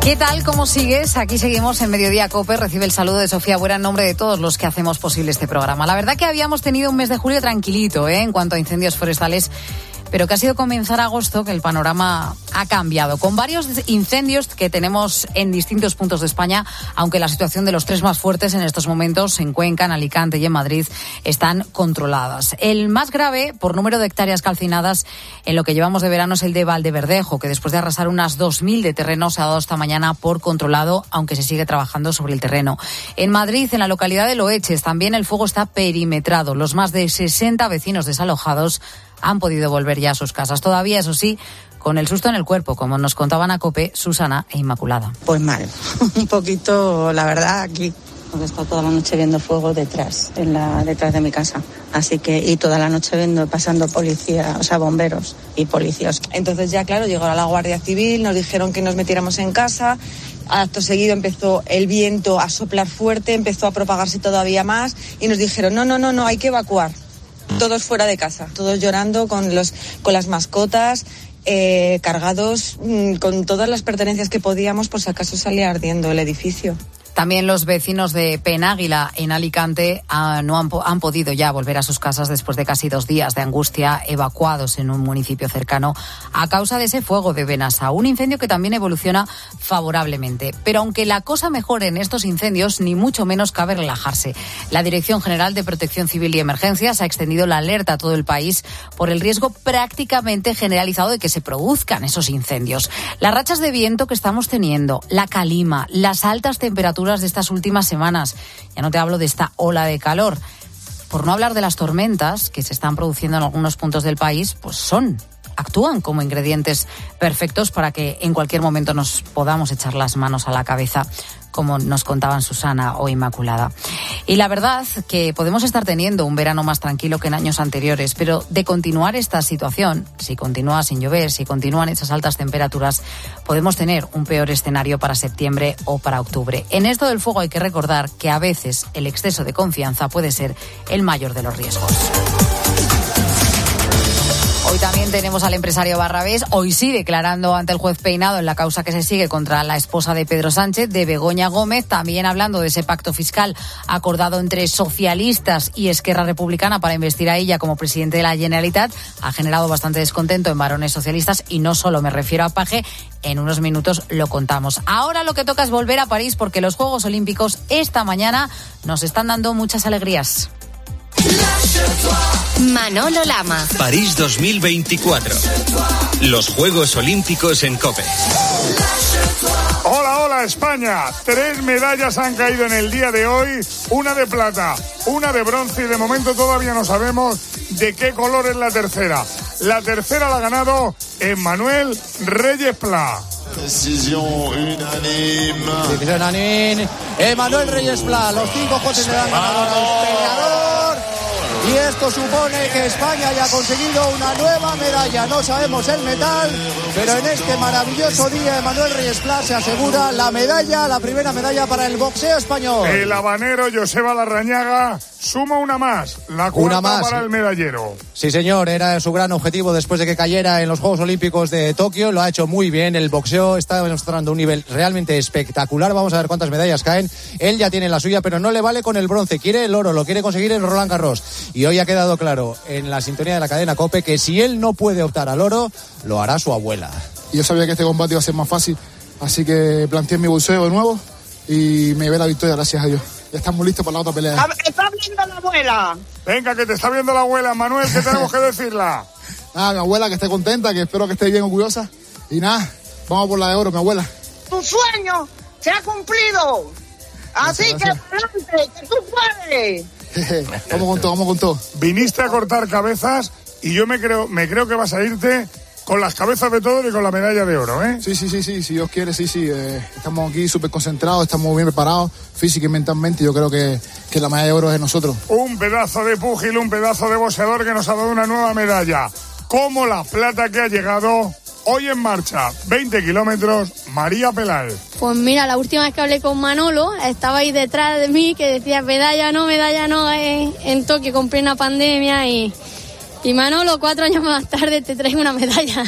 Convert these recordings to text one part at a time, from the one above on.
¿Qué tal? ¿Cómo sigues? Aquí seguimos en Mediodía COPE. Recibe el saludo de Sofía Buera en nombre de todos los que hacemos posible este programa. La verdad que habíamos tenido un mes de julio tranquilito, en cuanto a incendios forestales, pero que ha sido comenzar agosto que el panorama ha cambiado, con varios incendios que tenemos en distintos puntos de España, aunque la situación de los tres más fuertes en estos momentos en Cuenca, en Alicante y en Madrid están controladas. El más grave, por número de hectáreas calcinadas en lo que llevamos de verano, es el de Valdeverdejo, que después de arrasar unas 2.000 de terreno se ha dado esta mañana por controlado, aunque se sigue trabajando sobre el terreno. En Madrid, en la localidad de Loeches, también el fuego está perimetrado. Los más de 60 vecinos desalojados han podido volver ya a sus casas. Todavía, eso sí, con el susto en el cuerpo, como nos contaban a COPE Susana e Inmaculada. Pues mal, un poquito, la verdad, aquí. Porque está toda la noche viendo fuego detrás de mi casa. Así que, y toda la noche pasando policía, o sea, bomberos y policías. Entonces ya, claro, llegó la Guardia Civil, nos dijeron que nos metiéramos en casa. Acto seguido empezó el viento a soplar fuerte, empezó a propagarse todavía más y nos dijeron, no, hay que evacuar. Todos fuera de casa, todos llorando con las mascotas, cargados con todas las pertenencias que podíamos, por si acaso salía ardiendo el edificio. También los vecinos de Penáguila, en Alicante, no han podido ya volver a sus casas después de casi 2 días de angustia, evacuados en un municipio cercano a causa de ese fuego de Benassa, un incendio que también evoluciona favorablemente. Pero aunque la cosa mejore en estos incendios, ni mucho menos cabe relajarse. La Dirección General de Protección Civil y Emergencias ha extendido la alerta a todo el país por el riesgo prácticamente generalizado de que se produzcan esos incendios. Las rachas de viento que estamos teniendo, la calima, las altas temperaturas de estas últimas semanas. Ya no te hablo de esta ola de calor. Por no hablar de las tormentas que se están produciendo en algunos puntos del país, pues actúan como ingredientes perfectos para que en cualquier momento nos podamos echar las manos a la cabeza, como nos contaban Susana o Inmaculada. Y la verdad que podemos estar teniendo un verano más tranquilo que en años anteriores, pero de continuar esta situación, si continúa sin llover, si continúan esas altas temperaturas, podemos tener un peor escenario para septiembre o para octubre. En esto del fuego hay que recordar que a veces el exceso de confianza puede ser el mayor de los riesgos. Hoy también tenemos al empresario Barrabés, hoy sí declarando ante el juez Peinado en la causa que se sigue contra la esposa de Pedro Sánchez, de Begoña Gómez, también hablando de ese pacto fiscal acordado entre socialistas y Esquerra Republicana para investir a ella como presidente de la Generalitat. Ha generado bastante descontento en varones socialistas y no solo me refiero a Paje. En unos minutos lo contamos. Ahora lo que toca es volver a París porque los Juegos Olímpicos esta mañana nos están dando muchas alegrías. Manolo Lama. París 2024. Los Juegos Olímpicos en COPE. Hola España. 3 medallas han caído en el día de hoy. Una de plata, una de bronce y de momento todavía no sabemos de qué color es la tercera. La tercera la ha ganado Emmanuel Reyes Pla. Decisión unánime. Emmanuel Reyes Pla. Los 5 jueces le dan ganador al peleador. Y esto supone que España ya ha conseguido una nueva medalla. No sabemos el metal, pero en este maravilloso día Emmanuel Reyes Pla se asegura la primera medalla para el boxeo español. El habanero Joseba Larrañaga suma una más, la cuarta para el medallero. Sí, señor, era su gran objetivo después de que cayera en los Juegos Olímpicos de Tokio. Lo ha hecho muy bien. El boxeo está demostrando un nivel realmente espectacular. Vamos a ver cuántas medallas caen. Él ya tiene la suya, pero no le vale con el bronce. Quiere el oro, lo quiere conseguir en Roland Garros. Y hoy ha quedado claro en la sintonía de la cadena COPE que si él no puede optar al oro, lo hará su abuela. Yo sabía que este combate iba a ser más fácil, así que planteé mi boxeo de nuevo y me llevé la victoria, gracias a Dios. Ya estamos listos para la otra pelea. ¡Está viendo la abuela! Venga, que te está viendo la abuela, Manuel, ¿qué tenemos que decirla? Nada, mi abuela que esté contenta, que espero que esté bien orgullosa. Y nada, vamos por la de oro, mi abuela. Tu sueño se ha cumplido. Así que adelante, que tú puedes. Vamos con todo. Viniste a cortar cabezas y yo me creo que vas a irte con las cabezas de todos y con la medalla de oro, ¿eh? Sí, si Dios quiere, sí. Estamos aquí súper concentrados, estamos bien preparados, física y mentalmente. Yo creo que la medalla de oro es de nosotros. Un pedazo de púgil, un pedazo de boxeador que nos ha dado una nueva medalla. Como la plata que ha llegado hoy en marcha, 20 kilómetros, María Pelal. Pues mira, la última vez que hablé con Manolo, estaba ahí detrás de mí, que decía medalla no, en Tokio con plena pandemia y Manolo, 4 años más tarde te traigo una medalla.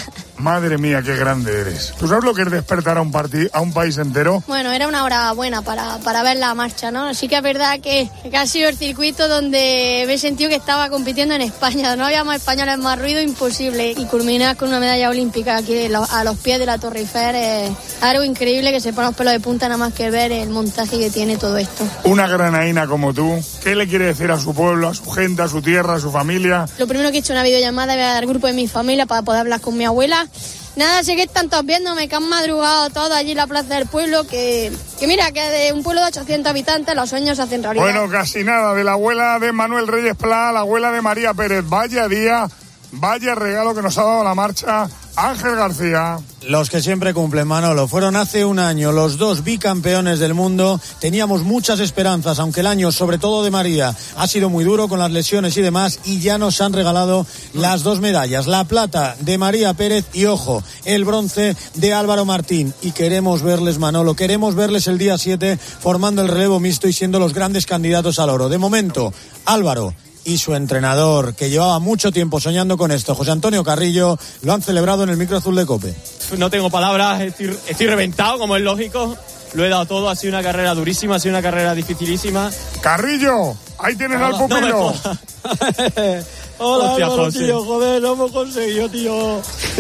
Madre mía, qué grande eres. ¿Tú sabes lo que es despertar a un país entero? Bueno, era una hora buena para ver la marcha, ¿no? Sí que es verdad que ha sido el circuito donde me he sentido que estaba compitiendo en España. No había más españoles, más ruido imposible. Y culminar con una medalla olímpica aquí a los pies de la Torre Eiffel es algo increíble que se pone los pelos de punta nada más que ver el montaje que tiene todo esto. Una granaína como tú, ¿qué le quiere decir a su pueblo, a su gente, a su tierra, a su familia? Lo primero que he hecho una videollamada al grupo de mi familia para poder hablar con mi abuela. Nada, sé que están todos viéndome, que han madrugado todos allí en la plaza del pueblo, que mira, que de un pueblo de 800 habitantes los sueños se hacen realidad. Bueno, casi nada, de la abuela de Manuel Reyes Pla, la abuela de María Pérez. Vaya día, vaya regalo que nos ha dado la marcha. Ángel García. Los que siempre cumplen, Manolo. Fueron hace un año los 2 bicampeones del mundo. Teníamos muchas esperanzas, aunque el año, sobre todo de María, ha sido muy duro con las lesiones y demás, y ya nos han regalado las 2 medallas. La plata de María Pérez y, ojo, el bronce de Álvaro Martín. Y queremos verles, Manolo, queremos verles el día 7 formando el relevo mixto y siendo los grandes candidatos al oro. De momento, Álvaro y su entrenador, que llevaba mucho tiempo soñando con esto, José Antonio Carrillo, lo han celebrado en el micro azul de COPE. No tengo palabras, estoy reventado, como es lógico. Lo he dado todo, ha sido una carrera durísima, ha sido una carrera dificilísima. Carrillo, ahí tienes al pupilo. Hola, hostia, Álvaro, José. tío, joder, lo hemos conseguido, tío.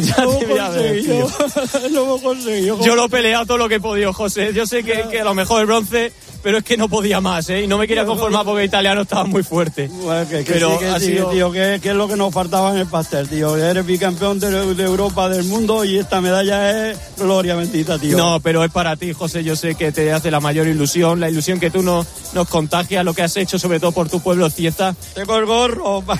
Lo hemos conseguido. Yo lo he peleado todo lo que he podido, José. Yo sé que a lo mejor el bronce, pero es que no podía más, ¿eh? Y no me quería conformar porque el italiano estaba muy fuerte. Bueno, pero sí, ha sido... tío, que es lo que nos faltaba en el pastel, tío. Eres bicampeón de Europa, del mundo, y esta medalla es gloria bendita, tío. No, pero es para ti, José. Yo sé que te hace la mayor ilusión, la ilusión que tú nos contagias, lo que has hecho, sobre todo por tu pueblo, Cieza. Tengo el gorro para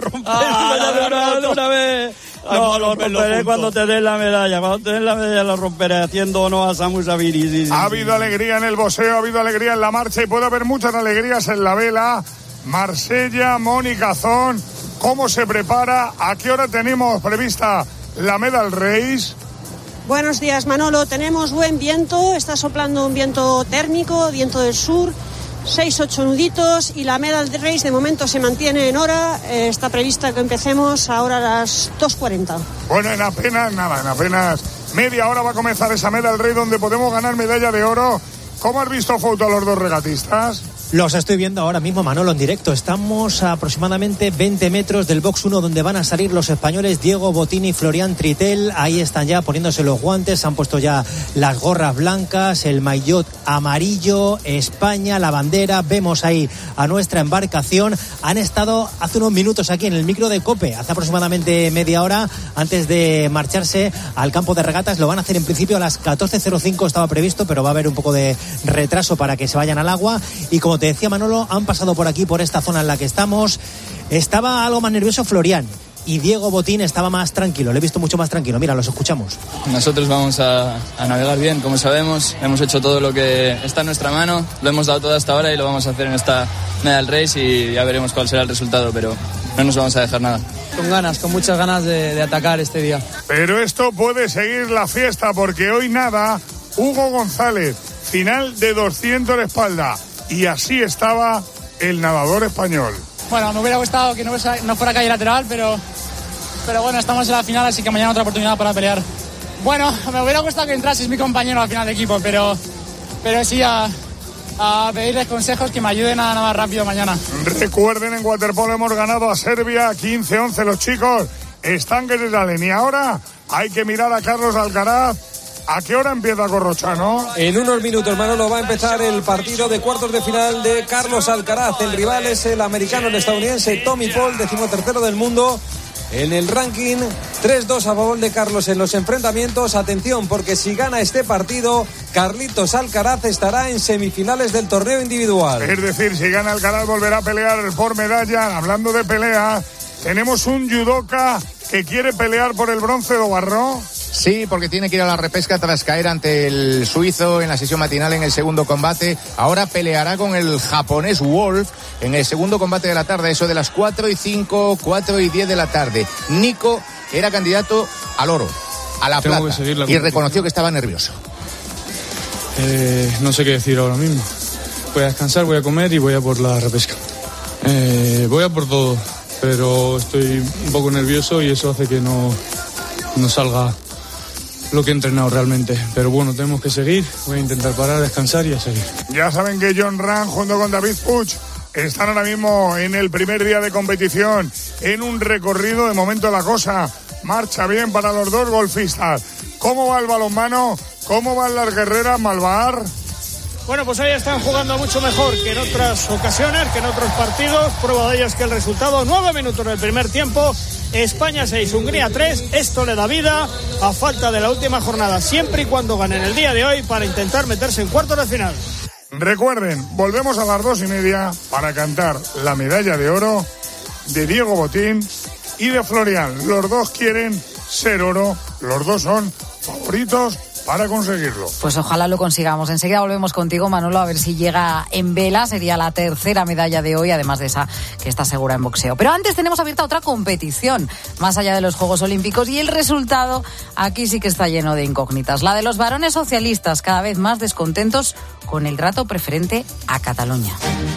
romperlo de una vez. No, lo romperé cuando te den la medalla. Cuando te den la medalla lo romperé haciendo honor a Samu Saviri. Ha habido alegría en el boxeo, ha habido alegría en la marcha y puede haber muchas alegrías en la vela. Marsella, Mónica Zón, ¿cómo se prepara? ¿A qué hora tenemos prevista la Medal Race? Buenos días, Manolo. Tenemos buen viento, está soplando un viento térmico, viento del sur, 6-8 nuditos, y la Medal Race de momento se mantiene en hora. Está prevista que empecemos ahora a las 2:40. Bueno, en apenas media hora va a comenzar esa Medal Race donde podemos ganar medalla de oro. ¿Cómo has visto foto a los 2 regatistas? Los estoy viendo ahora mismo, Manolo, en directo. Estamos a aproximadamente 20 metros del box 1 donde van a salir los españoles Diego Bottini y Florian Tritel. Ahí están ya poniéndose los guantes, han puesto ya las gorras blancas, el maillot amarillo, España, la bandera. Vemos ahí a nuestra embarcación. Han estado hace unos minutos aquí en el micro de COPE, hace aproximadamente media hora antes de marcharse al campo de regatas. Lo van a hacer en principio a las 14:05, estaba previsto, pero va a haber un poco de retraso para que se vayan al agua. Y como te decía, Manolo, han pasado por aquí, por esta zona en la que estamos. Estaba algo más nervioso Florian y Diego Botín estaba más tranquilo, le he visto mucho más tranquilo. Mira, los escuchamos. Nosotros vamos a navegar bien, como sabemos. Hemos hecho todo lo que está en nuestra mano, lo hemos dado todo hasta ahora y lo vamos a hacer en esta Medal Race y ya veremos cuál será el resultado, pero no nos vamos a dejar nada. Con muchas ganas de atacar este día. Pero esto puede seguir la fiesta porque hoy nada, Hugo González, final de 200 de espalda. Y así estaba el nadador español. Bueno, me hubiera gustado que no fuera calle lateral, pero bueno, estamos en la final, así que mañana otra oportunidad para pelear. Bueno, me hubiera gustado que entrase mi compañero al final de equipo, pero sí a pedirles consejos que me ayuden a nadar rápido mañana. Recuerden, en waterpolo hemos ganado a Serbia 15-11. Los chicos están que se salen. Y ahora hay que mirar a Carlos Alcaraz. ¿A qué hora empieza Corrochano? En unos minutos, Manolo, va a empezar el partido de cuartos de final de Carlos Alcaraz. El rival es el americano, el estadounidense Tommy Paul, 13º del mundo. En el ranking, 3-2 a favor de Carlos en los enfrentamientos. Atención, porque si gana este partido, Carlitos Alcaraz estará en semifinales del torneo individual. Es decir, si gana Alcaraz volverá a pelear por medalla. Hablando de pelea, tenemos un judoka que quiere pelear por el bronce de Barro. Sí, porque tiene que ir a la repesca tras caer ante el suizo en la sesión matinal en el segundo combate. Ahora peleará con el japonés Wolf en el segundo combate de la tarde, eso de las 4:05, 4:10 de la tarde. Nico era candidato al oro, a la plata, y reconoció que estaba nervioso. No sé qué decir ahora mismo. Voy a descansar, voy a comer y voy a por la repesca. Voy a por todo, pero estoy un poco nervioso y eso hace que no salga lo que he entrenado realmente. Pero bueno, tenemos que seguir, voy a intentar parar, descansar y a seguir. Ya saben que Jon Ram junto con David Puig están ahora mismo en el primer día de competición, en un recorrido. De momento la cosa marcha bien para los dos golfistas. ¿Cómo va el balonmano? ¿Cómo van las guerreras, Malvar? Bueno, pues ahí están jugando mucho mejor que en otras ocasiones, que en otros partidos. Prueba de ello es que el resultado, 9 minutos del primer tiempo, España 6, Hungría 3. Esto le da vida a falta de la última jornada, siempre y cuando ganen el día de hoy para intentar meterse en cuartos de final. Recuerden, volvemos a las 2:30 para cantar la medalla de oro de Diego Botín y de Florian. Los dos quieren ser oro, los dos son favoritos para conseguirlo. Pues ojalá lo consigamos. Enseguida volvemos contigo, Manolo, a ver si llega en vela. Sería la tercera medalla de hoy, además de esa que está segura en boxeo. Pero antes tenemos abierta otra competición, más allá de los Juegos Olímpicos, y el resultado aquí sí que está lleno de incógnitas. La de los varones socialistas, cada vez más descontentos con el trato preferente a Cataluña.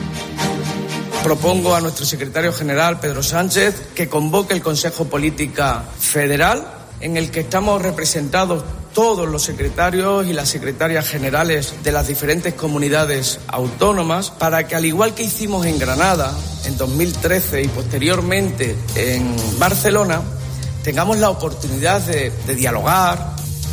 Propongo a nuestro secretario general, Pedro Sánchez, que convoque el Consejo Política Federal, en el que estamos representados todos los secretarios y las secretarias generales de las diferentes comunidades autónomas, para que, al igual que hicimos en Granada en 2013 y posteriormente en Barcelona, tengamos la oportunidad de dialogar.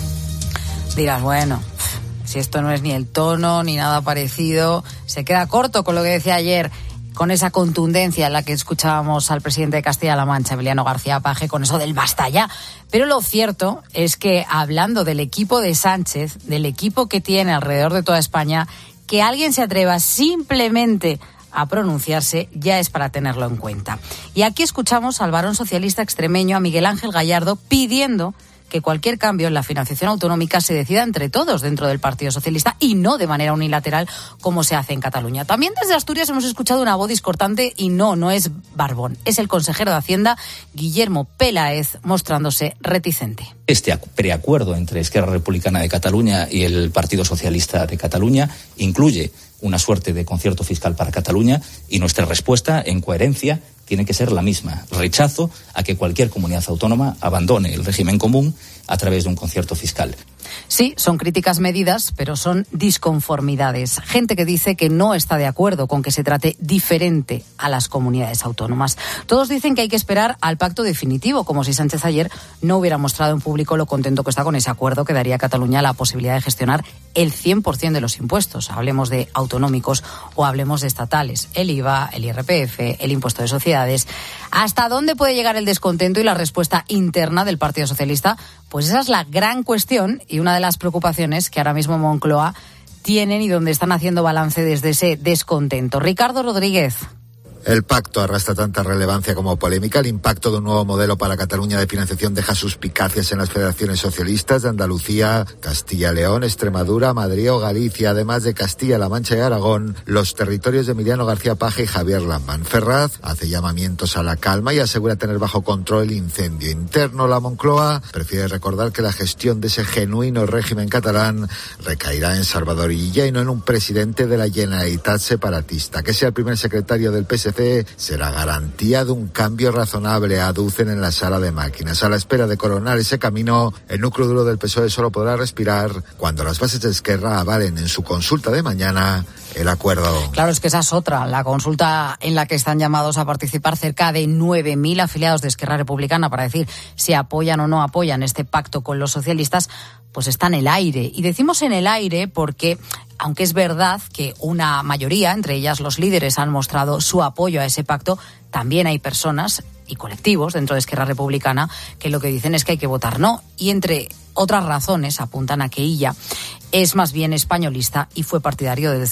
Dirás, bueno, si esto no es ni el tono ni nada parecido, se queda corto con lo que decía ayer, con esa contundencia en la que escuchábamos al presidente de Castilla-La Mancha, Emiliano García Paje, con eso del basta ya. Pero lo cierto es que, hablando del equipo de Sánchez, del equipo que tiene alrededor de toda España, que alguien se atreva simplemente a pronunciarse ya es para tenerlo en cuenta. Y aquí escuchamos al varón socialista extremeño, a Miguel Ángel Gallardo, pidiendo que cualquier cambio en la financiación autonómica se decida entre todos dentro del Partido Socialista y no de manera unilateral como se hace en Cataluña. También desde Asturias hemos escuchado una voz discordante y no es Barbón. Es el consejero de Hacienda, Guillermo Peláez, mostrándose reticente. Este preacuerdo entre Esquerra Republicana de Cataluña y el Partido Socialista de Cataluña incluye una suerte de concierto fiscal para Cataluña y nuestra respuesta, en coherencia, tiene que ser la misma. Rechazo a que cualquier comunidad autónoma abandone el régimen común a través de un concierto fiscal. Sí, son críticas medidas, pero son disconformidades. Gente que dice que no está de acuerdo con que se trate diferente a las comunidades autónomas. Todos dicen que hay que esperar al pacto definitivo, como si Sánchez ayer no hubiera mostrado en público lo contento que está con ese acuerdo que daría a Cataluña la posibilidad de gestionar el 100% de los impuestos. Hablemos de autonómicos o hablemos de estatales. El IVA, el IRPF, el impuesto de sociedades. ¿Hasta dónde puede llegar el descontento y la respuesta interna del Partido Socialista? Pues esa es la gran cuestión y una de las preocupaciones que ahora mismo Moncloa tienen y donde están haciendo balance desde ese descontento. Ricardo Rodríguez. El pacto arrastra tanta relevancia como polémica. El impacto de un nuevo modelo para Cataluña de financiación deja suspicacias en las federaciones socialistas de Andalucía, Castilla y León, Extremadura, Madrid o Galicia, además de Castilla-La Mancha y Aragón, los territorios de Emiliano García Paje y Javier Lambán. Ferraz hace llamamientos a la calma y asegura tener bajo control el incendio interno. La Moncloa prefiere recordar que la gestión de ese genuino régimen catalán recaerá en Salvador Illa y no en un presidente de la Generalitat separatista. Que sea el primer secretario del PSC será garantía de un cambio razonable, aducen en la sala de máquinas. A la espera de coronar ese camino, el núcleo duro del PSOE solo podrá respirar cuando las bases de Esquerra avalen en su consulta de mañana el acuerdo. Claro, es que esa es otra, la consulta en la que están llamados a participar cerca de 9.000 afiliados de Esquerra Republicana para decir si apoyan o no apoyan este pacto con los socialistas, pues está en el aire. Y decimos en el aire porque, aunque es verdad que una mayoría, entre ellas los líderes, han mostrado su apoyo a ese pacto, también hay personas y colectivos dentro de Esquerra Republicana que lo que dicen es que hay que votar no. Y entre otras razones apuntan a que Illa es más bien españolista y fue partidario del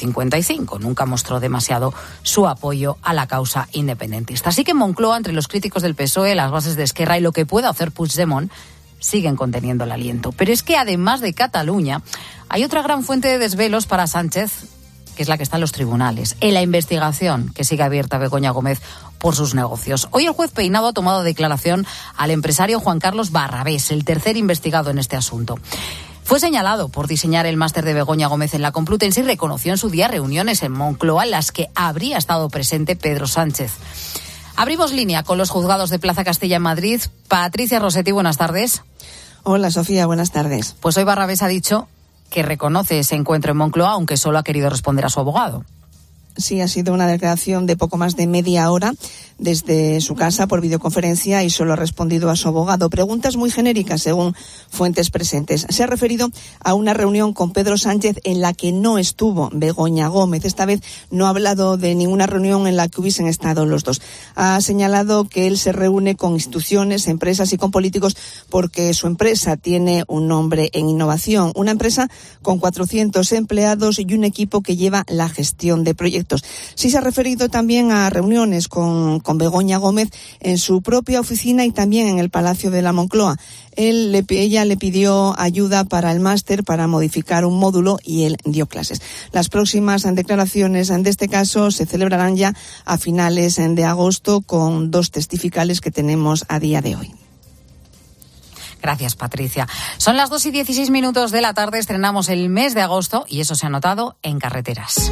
155. Nunca mostró demasiado su apoyo a la causa independentista. Así que Moncloa, entre los críticos del PSOE, las bases de Esquerra y lo que pueda hacer Puigdemont, siguen conteniendo el aliento. Pero es que además de Cataluña, hay otra gran fuente de desvelos para Sánchez, que es la que está en los tribunales, en la investigación que sigue abierta Begoña Gómez por sus negocios. Hoy el juez Peinado ha tomado declaración al empresario Juan Carlos Barrabés, el tercer investigado en este asunto. Fue señalado por diseñar el máster de Begoña Gómez en la Complutense y reconoció en su día reuniones en Moncloa en las que habría estado presente Pedro Sánchez. Abrimos línea con los juzgados de Plaza Castilla en Madrid. Patricia Rossetti, buenas tardes. Hola, Sofía, buenas tardes. Pues hoy Barrabés ha dicho que reconoce ese encuentro en Moncloa, aunque solo ha querido responder a su abogado. Sí, ha sido una declaración de poco más de media hora desde su casa por videoconferencia y solo ha respondido a su abogado. Preguntas muy genéricas según fuentes presentes. Se ha referido a una reunión con Pedro Sánchez en la que no estuvo Begoña Gómez. Esta vez no ha hablado de ninguna reunión en la que hubiesen estado los dos. Ha señalado que él se reúne con instituciones, empresas y con políticos porque su empresa tiene un nombre en innovación. Una empresa con 400 empleados y un equipo que lleva la gestión de proyectos. Sí se ha referido también a reuniones con Begoña Gómez en su propia oficina y también en el Palacio de la Moncloa. Ella le pidió ayuda para el máster, para modificar un módulo, y él dio clases. Las próximas declaraciones de este caso se celebrarán ya a finales de agosto con 2 testificales que tenemos a día de hoy. Gracias, Patricia. Son las 2:16 de la tarde, estrenamos el mes de agosto y eso se ha notado en carreteras.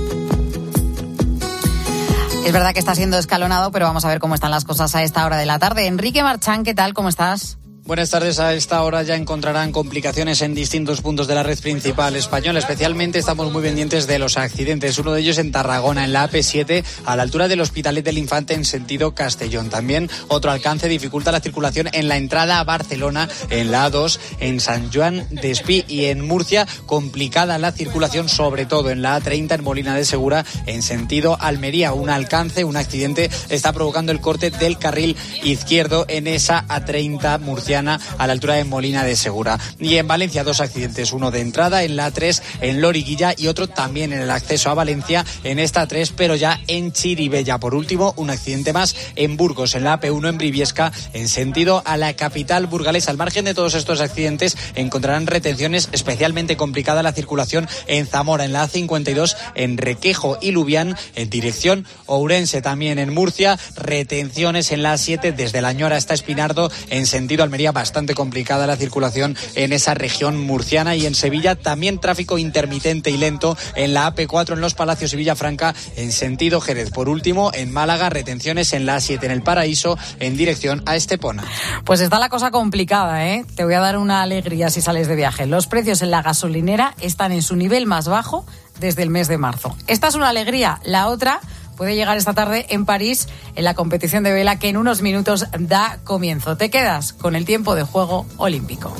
Es verdad que está siendo escalonado, pero vamos a ver cómo están las cosas a esta hora de la tarde. Enrique Marchán, ¿qué tal? ¿Cómo estás? Buenas tardes. A esta hora ya encontrarán complicaciones en distintos puntos de la red principal española. Especialmente estamos muy pendientes de los accidentes. Uno de ellos en Tarragona, en la AP7, a la altura del Hospitalet del Infante en sentido Castellón. También otro alcance dificulta la circulación en la entrada a Barcelona, en la A2, en Sant Joan d'Espí, y en Murcia complicada la circulación, sobre todo en la A30 en Molina de Segura en sentido Almería. Un accidente está provocando el corte del carril izquierdo en esa A30 murciana a la altura de Molina de Segura. Y en Valencia 2 accidentes, uno de entrada en la A3 en Loriguilla y otro también en el acceso a Valencia en esta A3, pero ya en Chirivella. Por último, un accidente más en Burgos, en la AP1 en Briviesca en sentido a la capital burgalesa. Al margen de todos estos accidentes encontrarán retenciones, especialmente complicada la circulación en Zamora, en la A52 en Requejo y Lubián en dirección Ourense. También en Murcia retenciones en la A7 desde La Ñora hasta Espinardo en sentido Almería. Bastante complicada la circulación en esa región murciana. Y en Sevilla también tráfico intermitente y lento en la AP4 en Los Palacios y Villafranca en sentido Jerez. Por último, en Málaga retenciones en la A7 en El Paraíso en dirección a Estepona. Pues está la cosa complicada, ¿eh? Te voy a dar una alegría si sales de viaje. Los precios en la gasolinera están en su nivel más bajo desde el mes de marzo. Esta es una alegría. La otra puede llegar esta tarde en París, en la competición de vela que en unos minutos da comienzo. Te quedas con el tiempo de juego olímpico.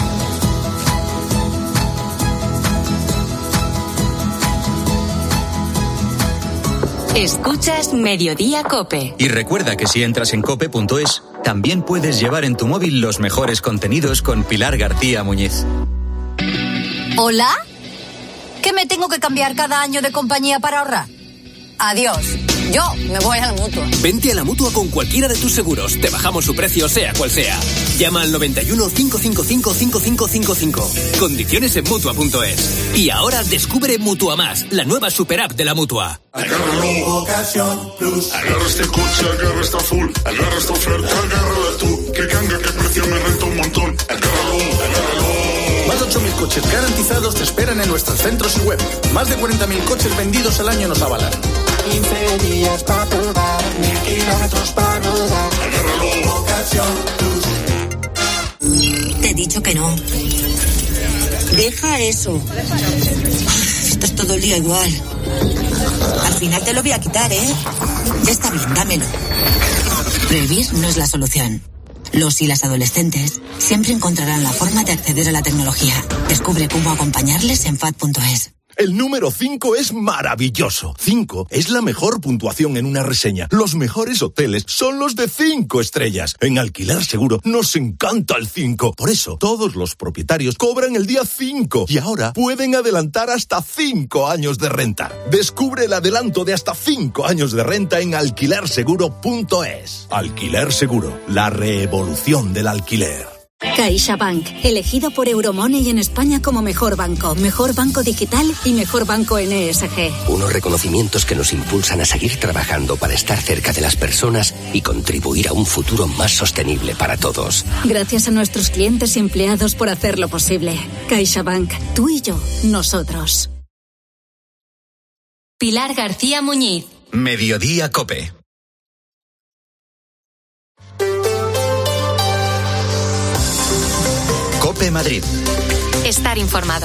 Escuchas Mediodía COPE. Y recuerda que si entras en cope.es, también puedes llevar en tu móvil los mejores contenidos con Pilar García Muñiz. ¿Hola? ¿Que me tengo que cambiar cada año de compañía para ahorrar? Adiós. Yo me voy a la Mutua. Vente a la Mutua con cualquiera de tus seguros. Te bajamos su precio, sea cual sea. Llama al 91 555 5555. Condiciones en Mutua.es. Y ahora descubre Mutua Más, la nueva super app de la Mutua. Agárralo, Ocasión Plus. Agarra este coche, agarra esta full. Agarra esta oferta, agárrala tú. Que ganga, que precio, me renta un montón. Agárralo. Más de 8.000 coches garantizados te esperan en nuestros centros y web. Más de 40.000 coches vendidos al año nos avalan. 15 días para probar, 1000 kilómetros para rodar. Agárralo, Ocasión Plus. Te he dicho que no. Deja eso. Estás todo el día igual. Al final te lo voy a quitar, ¿eh? Ya está bien, dámelo. Prohibir no es la solución. Los y las adolescentes siempre encontrarán la forma de acceder a la tecnología. Descubre cómo acompañarles en FAD.es. El número 5 es maravilloso. 5 es la mejor puntuación en una reseña. Los mejores hoteles son los de 5 estrellas. En Alquiler Seguro nos encanta el 5. Por eso, todos los propietarios cobran el día 5 y ahora pueden adelantar hasta 5 años de renta. Descubre el adelanto de hasta 5 años de renta en alquilerseguro.es. Alquiler Seguro, la revolución del alquiler. CaixaBank, elegido por Euromoney en España como mejor banco digital y mejor banco en ESG. Unos reconocimientos que nos impulsan a seguir trabajando para estar cerca de las personas y contribuir a un futuro más sostenible para todos. Gracias a nuestros clientes y empleados por hacerlo posible. CaixaBank, tú y yo, nosotros. Pilar García Muñiz. Mediodía COPE. COPE Madrid. Estar informado.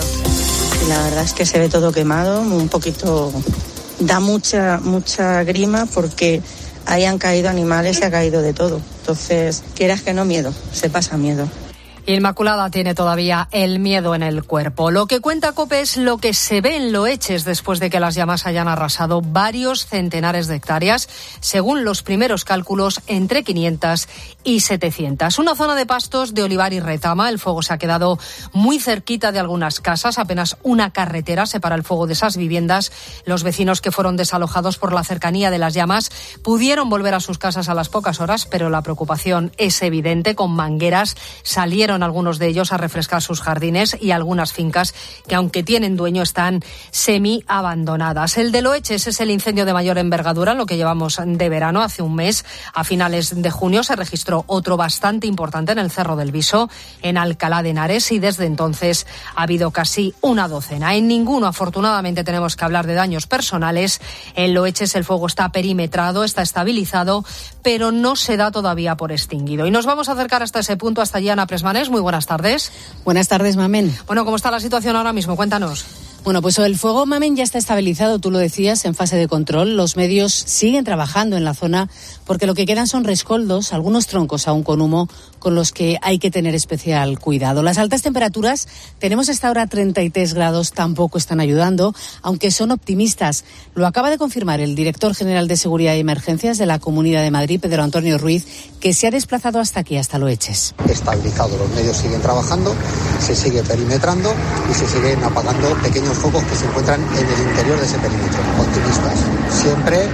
La verdad es que se ve todo quemado, un poquito, da mucha grima porque ahí han caído animales y ha caído de todo. Entonces, quieras que no, miedo, se pasa miedo. Inmaculada tiene todavía el miedo en el cuerpo. Lo que cuenta COPE es lo que se ve en Loeches después de que las llamas hayan arrasado varios centenares de hectáreas, según los primeros cálculos, entre 500 y 700. Una zona de pastos de olivar y retama. El fuego se ha quedado muy cerquita de algunas casas. Apenas una carretera separa el fuego de esas viviendas. Los vecinos que fueron desalojados por la cercanía de las llamas pudieron volver a sus casas a las pocas horas, pero la preocupación es evidente. Con mangueras salieron algunos de ellos a refrescar sus jardines y algunas fincas que, aunque tienen dueño, están semi-abandonadas. El de Loeches es el incendio de mayor envergadura en lo que llevamos de verano. Hace un mes, a finales de junio, se registró otro bastante importante en el Cerro del Viso, en Alcalá de Henares, y desde entonces ha habido casi una docena. En ninguno, afortunadamente, tenemos que hablar de daños personales. En Loeches el fuego está perimetrado, está estabilizado, pero no se da todavía por extinguido. Y nos vamos a acercar hasta ese punto, hasta allí, Ana Presmanes. Muy buenas tardes. Buenas tardes, Mamen. Bueno, ¿cómo está la situación ahora mismo? Cuéntanos. Bueno, pues el fuego, Mamen, ya está estabilizado, tú lo decías, en fase de control. Los medios siguen trabajando en la zona porque lo que quedan son rescoldos, algunos troncos aún con humo, con los que hay que tener especial cuidado. Las altas temperaturas, tenemos hasta ahora 33 grados, tampoco están ayudando, aunque son optimistas. Lo acaba de confirmar el director general de Seguridad y Emergencias de la Comunidad de Madrid, Pedro Antonio Ruiz, que se ha desplazado hasta aquí, hasta Loeches. Estabilizado, los medios siguen trabajando, se sigue perimetrando y se siguen apagando pequeños focos que se encuentran en el interior de ese perímetro. Optimistas, siempre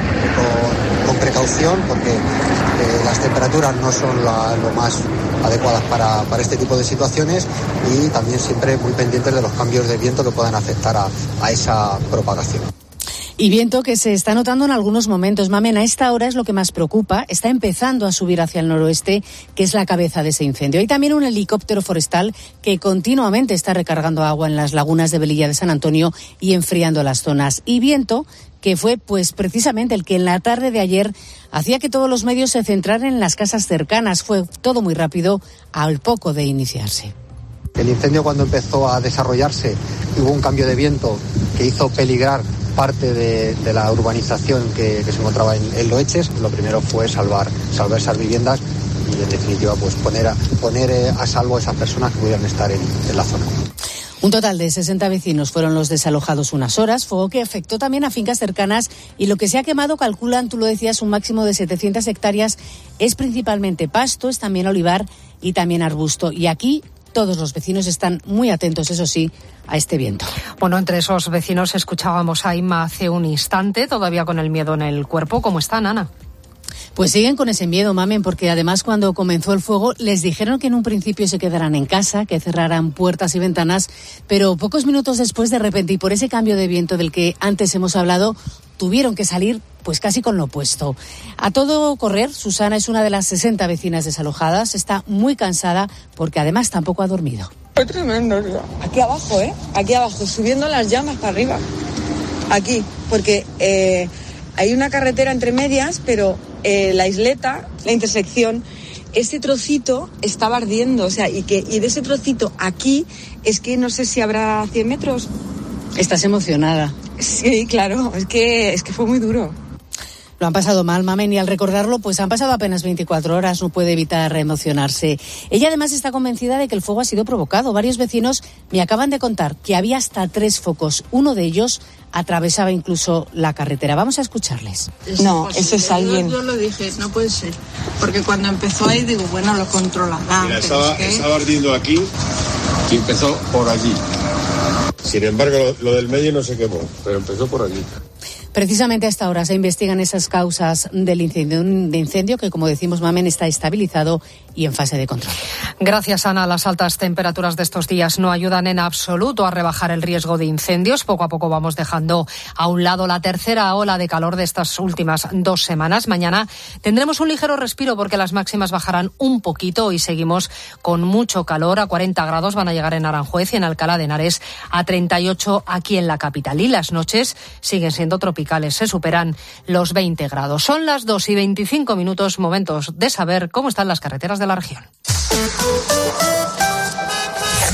con precaución, porque las temperaturas no son lo más adecuadas para este tipo de situaciones, y también siempre muy pendientes de los cambios de viento que puedan afectar a esa propagación. Y viento que se está notando en algunos momentos. Mamen, a esta hora es lo que más preocupa. Está empezando a subir hacia el noroeste, que es la cabeza de ese incendio. Hay también un helicóptero forestal que continuamente está recargando agua en las lagunas de Velilla de San Antonio y enfriando las zonas. Y viento que fue pues precisamente el que en la tarde de ayer hacía que todos los medios se centraran en las casas cercanas. Fue todo muy rápido al poco de iniciarse. El incendio, cuando empezó a desarrollarse, hubo un cambio de viento que hizo peligrar parte de la urbanización que se encontraba en Loeches. Lo primero fue salvar esas viviendas y, en definitiva, pues poner a salvo a esas personas que pudieran estar en la zona. Un total de 60 vecinos fueron los desalojados unas horas, fuego que afectó también a fincas cercanas, y lo que se ha quemado, calculan, tú lo decías, un máximo de 700 hectáreas. Es principalmente pasto, es también olivar y también arbusto. Y aquí todos los vecinos están muy atentos, eso sí, a este viento. Bueno, entre esos vecinos escuchábamos a Inma hace un instante, todavía con el miedo en el cuerpo. ¿Cómo están, Ana? Pues siguen con ese miedo, Mamen, porque además cuando comenzó el fuego les dijeron que en un principio se quedaran en casa, que cerraran puertas y ventanas, pero pocos minutos después, de repente, y por ese cambio de viento del que antes hemos hablado, tuvieron que salir pues casi con lo opuesto. A todo correr, Susana es una de las 60 vecinas desalojadas, está muy cansada porque además tampoco ha dormido. Fue tremendo, tío. Aquí abajo, aquí abajo, subiendo las llamas para arriba. Aquí, porque hay una carretera entre medias, pero la isleta, la intersección, ese trocito estaba ardiendo, o sea, y de ese trocito aquí es que no sé si habrá 100 metros. ¿Estás emocionada? Sí, claro, es que fue muy duro. Lo han pasado mal, Mamen, y al recordarlo, pues han pasado apenas 24 horas, no puede evitar emocionarse. Ella además está convencida de que el fuego ha sido provocado. Varios vecinos me acaban de contar que había hasta 3 focos. Uno de ellos atravesaba incluso la carretera. Vamos a escucharles. No, ese es alguien. Yo lo dije, no puede ser. Porque cuando empezó ahí, digo, bueno, lo controlarán. Mira, estaba ardiendo aquí y empezó por allí. Sin embargo, lo del medio no se quemó, pero empezó por allí. Precisamente a esta hora se investigan esas causas del incendio que, como decimos, Mamen, está estabilizado y en fase de control. Gracias, Ana. Las altas temperaturas de estos días no ayudan en absoluto a rebajar el riesgo de incendios. Poco a poco vamos dejando a un lado la tercera ola de calor de estas últimas 2 semanas. Mañana tendremos un ligero respiro porque las máximas bajarán un poquito. Hoy seguimos con mucho calor. A 40 grados van a llegar en Aranjuez y en Alcalá de Henares, a 38 aquí en la capital. Y las noches siguen siendo tropicales. Se superan los 20 grados. Son las 2:25, momentos de saber cómo están las carreteras de la región.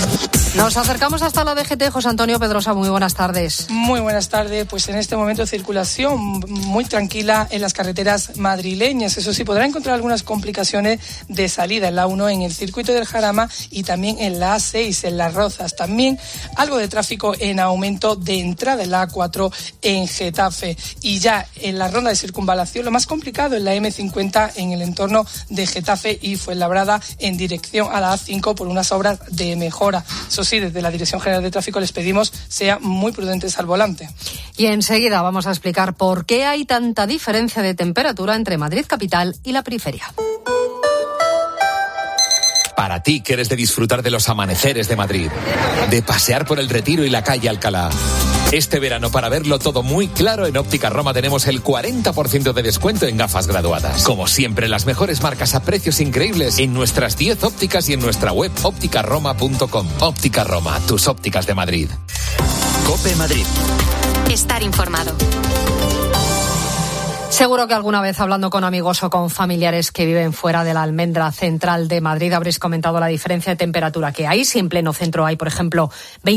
Nos acercamos hasta la DGT. José Antonio Pedrosa, muy buenas tardes. Muy buenas tardes. Pues en este momento circulación muy tranquila en las carreteras madrileñas. Eso sí, podrá encontrar algunas complicaciones de salida en la 1 en el circuito del Jarama y también en la A6 en Las Rozas. También algo de tráfico en aumento de entrada en la A4 en Getafe. Y ya en la ronda de circunvalación lo más complicado en la M50 en el entorno de Getafe y Fuenlabrada en dirección a la A5 por unas obras de mejora. Eso sí, desde la Dirección General de Tráfico les pedimos sean muy prudentes al volante. Y enseguida vamos a explicar por qué hay tanta diferencia de temperatura entre Madrid capital y la periferia. Para ti que eres de disfrutar de los amaneceres de Madrid, de pasear por el Retiro y la calle Alcalá. Este verano, para verlo todo muy claro, en Óptica Roma tenemos el 40% de descuento en gafas graduadas. Como siempre, las mejores marcas a precios increíbles en nuestras 10 ópticas y en nuestra web ópticaroma.com. Óptica Roma, tus ópticas de Madrid. COPE Madrid. Estar informado. Seguro que alguna vez, hablando con amigos o con familiares que viven fuera de la Almendra Central de Madrid, habréis comentado la diferencia de temperatura que hay. Si en pleno centro hay, por ejemplo,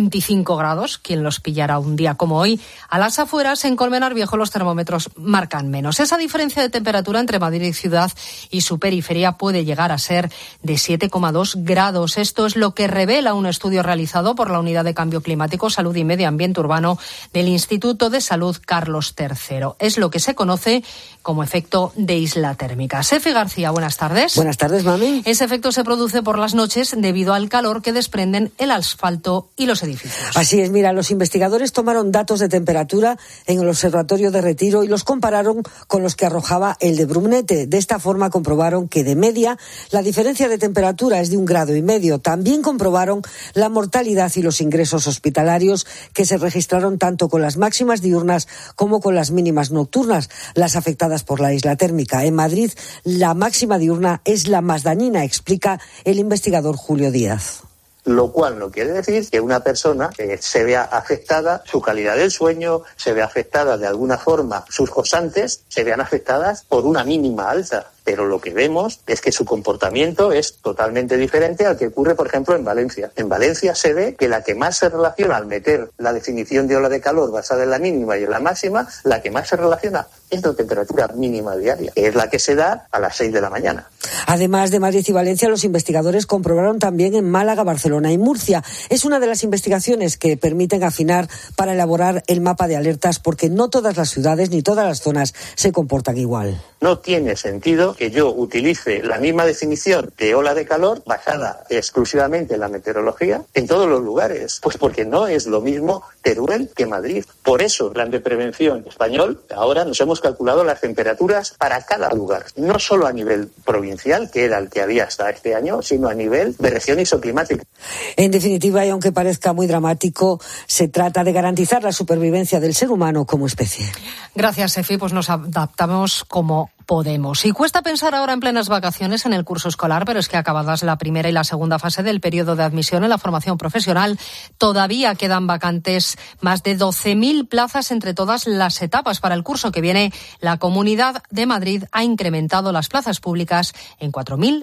25 grados, quien los pillará un día como hoy, a las afueras, en Colmenar Viejo, los termómetros marcan menos. Esa diferencia de temperatura entre Madrid y ciudad y su periferia puede llegar a ser de 7,2 grados. Esto es lo que revela un estudio realizado por la Unidad de Cambio Climático, Salud y Medio Ambiente Urbano del Instituto de Salud Carlos III. Es lo que se conoce como efecto de isla térmica. Sefi García, buenas tardes. Buenas tardes, mami. Ese efecto se produce por las noches debido al calor que desprenden el asfalto y los edificios. Así es, mira, los investigadores tomaron datos de temperatura en el Observatorio de Retiro y los compararon con los que arrojaba el de Brunete. De esta forma comprobaron que de media la diferencia de temperatura es de 1,5 grados. También comprobaron la mortalidad y los ingresos hospitalarios que se registraron tanto con las máximas diurnas como con las mínimas nocturnas. Las afectadas por la isla térmica. En Madrid, la máxima diurna es la más dañina, explica el investigador Julio Díaz. Lo cual no quiere decir que una persona se vea afectada, su calidad del sueño, se vea afectada de alguna forma, sus cosantes se vean afectadas por una mínima alza. Pero lo que vemos es que su comportamiento es totalmente diferente al que ocurre, por ejemplo, en Valencia. En Valencia se ve que la que más se relaciona al meter la definición de ola de calor basada en la mínima y en la máxima, la que más se relaciona es la temperatura mínima diaria, que es la que se da a las 6 de la mañana. Además de Madrid y Valencia, los investigadores comprobaron también en Málaga, Barcelona y Murcia. Es una de las investigaciones que permiten afinar para elaborar el mapa de alertas, porque no todas las ciudades ni todas las zonas se comportan igual. No tiene sentido que yo utilice la misma definición de ola de calor basada exclusivamente en la meteorología en todos los lugares. Pues porque no es lo mismo Teruel que Madrid. Por eso, el Plan de Prevención español, ahora nos hemos calculado las temperaturas para cada lugar. No solo a nivel provincial, que era el que había hasta este año, sino a nivel de región isoclimática. En definitiva, y aunque parezca muy dramático, se trata de garantizar la supervivencia del ser humano como especie. Gracias, Sefi. Pues nos adaptamos como podemos. Y cuesta pensar ahora en plenas vacaciones en el curso escolar, pero es que acabadas la primera y la segunda fase del periodo de admisión en la formación profesional, todavía quedan vacantes más de 12.000 plazas entre todas las etapas. Para el curso que viene, la Comunidad de Madrid ha incrementado las plazas públicas en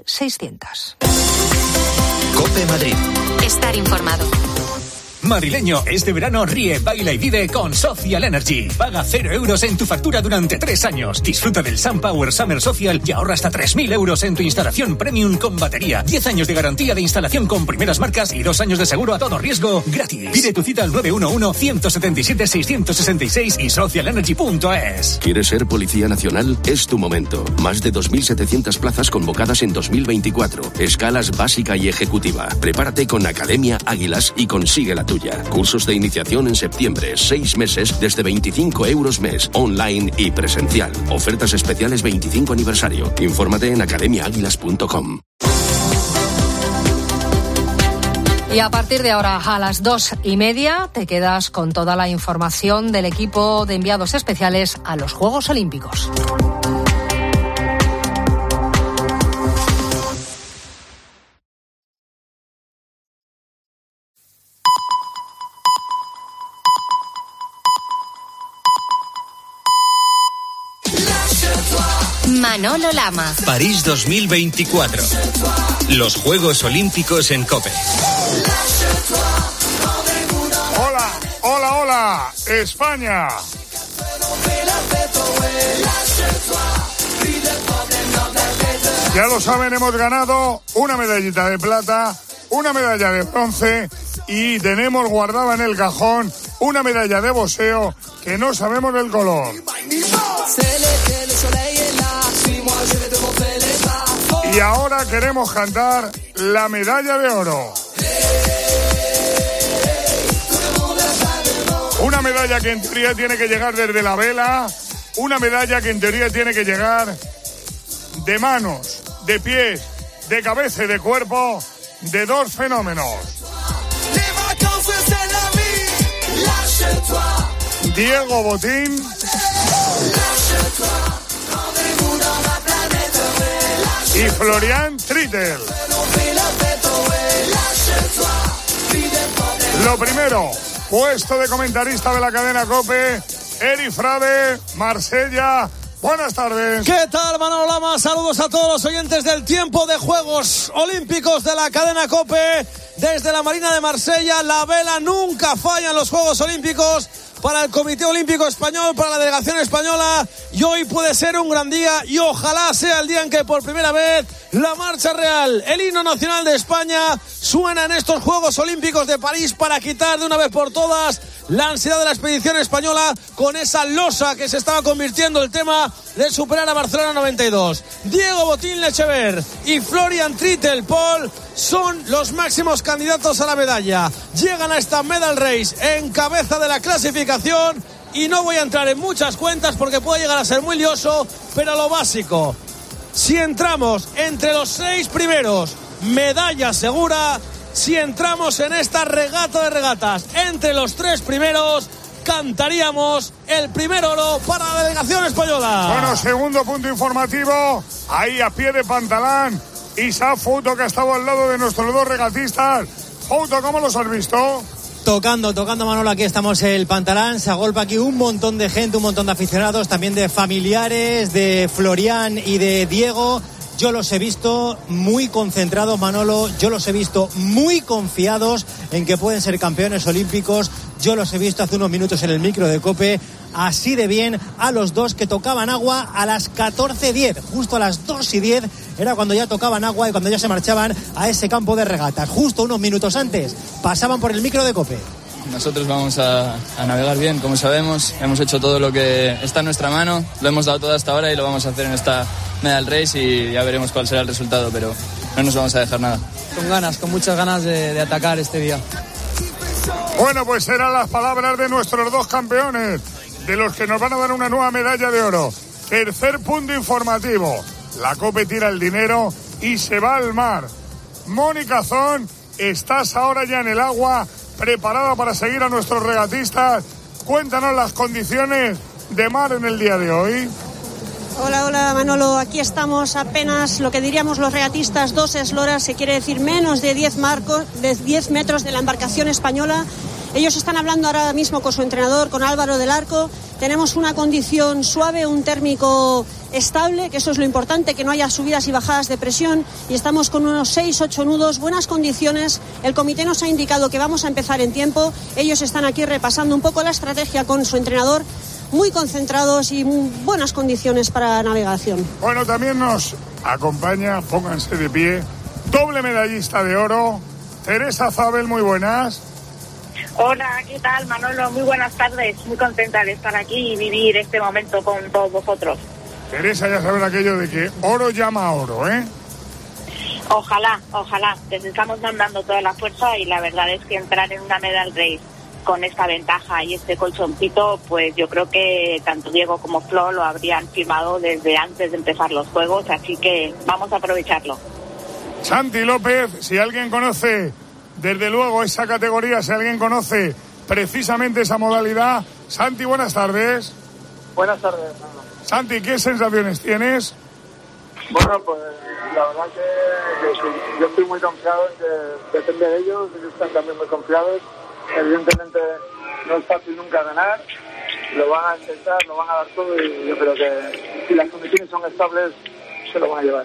4.600. COPE Madrid. Estar informado. Madrileño, este verano ríe, baila y vive con Social Energy. Paga 0 euros en tu factura durante 3 años. Disfruta del SunPower Summer Social y ahorra hasta 3.000 euros en tu instalación premium con batería. 10 años de garantía de instalación con primeras marcas y 2 años de seguro a todo riesgo gratis. Pide tu cita al 911-177-666 y socialenergy.es. ¿Quieres ser Policía Nacional? Es tu momento. Más de 2.700 plazas convocadas en 2024. Escalas básica y ejecutiva. Prepárate con Academia Águilas y consigue la tuya. Cursos de iniciación en septiembre, 6 meses desde 25 euros mes, online y presencial. Ofertas especiales 25 aniversario. Infórmate en academiaaguilas.com. Y a partir de ahora, a las 2:30, te quedas con toda la información del equipo de enviados especiales a los Juegos Olímpicos. Manolo Lama. París 2024. Los Juegos Olímpicos en COPE. Hola, hola, España. Ya lo saben, hemos ganado una medallita de plata, una medalla de bronce y tenemos guardada en el cajón una medalla de boxeo que no sabemos el color. Y ahora queremos cantar la medalla de oro. Una medalla que en teoría tiene que llegar desde la vela, una medalla que en teoría tiene que llegar de manos, de pies, de cabeza y de cuerpo, de dos fenómenos. Diego Botín y Florian Trittel. Lo primero, puesto de comentarista de la cadena COPE, Eri Frade, Marsella. Buenas tardes. ¿Qué tal, Manolo Lama? Saludos a todos los oyentes del tiempo de Juegos Olímpicos de la cadena COPE. Desde la Marina de Marsella, la vela nunca falla en los Juegos Olímpicos para el Comité Olímpico Español, para la delegación española, y hoy puede ser un gran día y ojalá sea el día en que por primera vez la marcha real, el himno nacional de España, suena en estos Juegos Olímpicos de París para quitar de una vez por todas la ansiedad de la expedición española con esa losa que se estaba convirtiendo el tema de superar a Barcelona 92. Diego Botín Lechever y Florian Trittel Paul son los máximos candidatos a la medalla. Llegan a esta medal race en cabeza de la clasificación y no voy a entrar en muchas cuentas porque puede llegar a ser muy lioso, pero lo básico, si entramos entre los 6 primeros, medalla segura. Si entramos en esta regata de regatas entre los 3 primeros, cantaríamos el primer oro para la delegación española. Bueno, segundo punto informativo, ahí a pie de pantalán, Isaac Fouto, que estaba al lado de nuestros dos regatistas. Fouto, ¿cómo los has visto? Tocando, Manolo, aquí estamos el pantalán, se agolpa aquí un montón de gente, un montón de aficionados, también de familiares, de Florian y de Diego. Yo los he visto muy concentrados, Manolo, yo los he visto muy confiados en que pueden ser campeones olímpicos. Yo los he visto hace unos minutos en el micro de COPE, así de bien a los dos que tocaban agua a las 14:10, justo a las 2:10 era cuando ya tocaban agua y cuando ya se marchaban a ese campo de regatas. Justo unos minutos antes pasaban por el micro de COPE. Nosotros vamos a navegar bien, como sabemos. Hemos hecho todo lo que está en nuestra mano, lo hemos dado todo hasta ahora y lo vamos a hacer en esta medal race y ya veremos cuál será el resultado, pero no nos vamos a dejar nada. Con muchas ganas de atacar este día. Bueno, pues serán las palabras de nuestros dos campeones, de los que nos van a dar una nueva medalla de oro. Tercer punto informativo, la COPE tira el dinero y se va al mar. Mónica Zón, estás ahora ya en el agua, preparada para seguir a nuestros regatistas. Cuéntanos las condiciones de mar en el día de hoy. Hola Manolo, aquí estamos apenas lo que diríamos los regatistas, 2 esloras, que quiere decir menos de 10 metros de la embarcación española. Ellos están hablando ahora mismo con su entrenador, con Álvaro del Arco. Tenemos una condición suave, un térmico estable, que eso es lo importante, que no haya subidas y bajadas de presión, y estamos con unos 6-8 nudos, buenas condiciones. El comité nos ha indicado que vamos a empezar en tiempo. Ellos están aquí repasando un poco la estrategia con su entrenador, muy concentrados y buenas condiciones para navegación. Bueno, también nos acompaña, pónganse de pie, doble medallista de oro, Teresa Zabel, muy buenas. Hola, ¿qué tal, Manolo? Muy buenas tardes, muy contenta de estar aquí y vivir este momento con todos vosotros. Teresa, ya sabes aquello de que oro llama a oro, ¿eh? Ojalá, les estamos mandando toda la fuerza y la verdad es que entrar en una medal race con esta ventaja y este colchoncito, pues yo creo que tanto Diego como Flo lo habrían firmado desde antes de empezar los Juegos, así que vamos a aprovecharlo. Santi López, si alguien conoce desde luego esa categoría, si alguien conoce precisamente esa modalidad. Santi, buenas tardes. Buenas tardes. Santi, ¿qué sensaciones tienes? Bueno, pues la verdad que sí, yo estoy muy confiado en que depende de ellos están también muy confiados. Evidentemente no es fácil nunca ganar, lo van a intentar, lo van a dar todo y yo creo que si las condiciones son estables se lo van a llevar.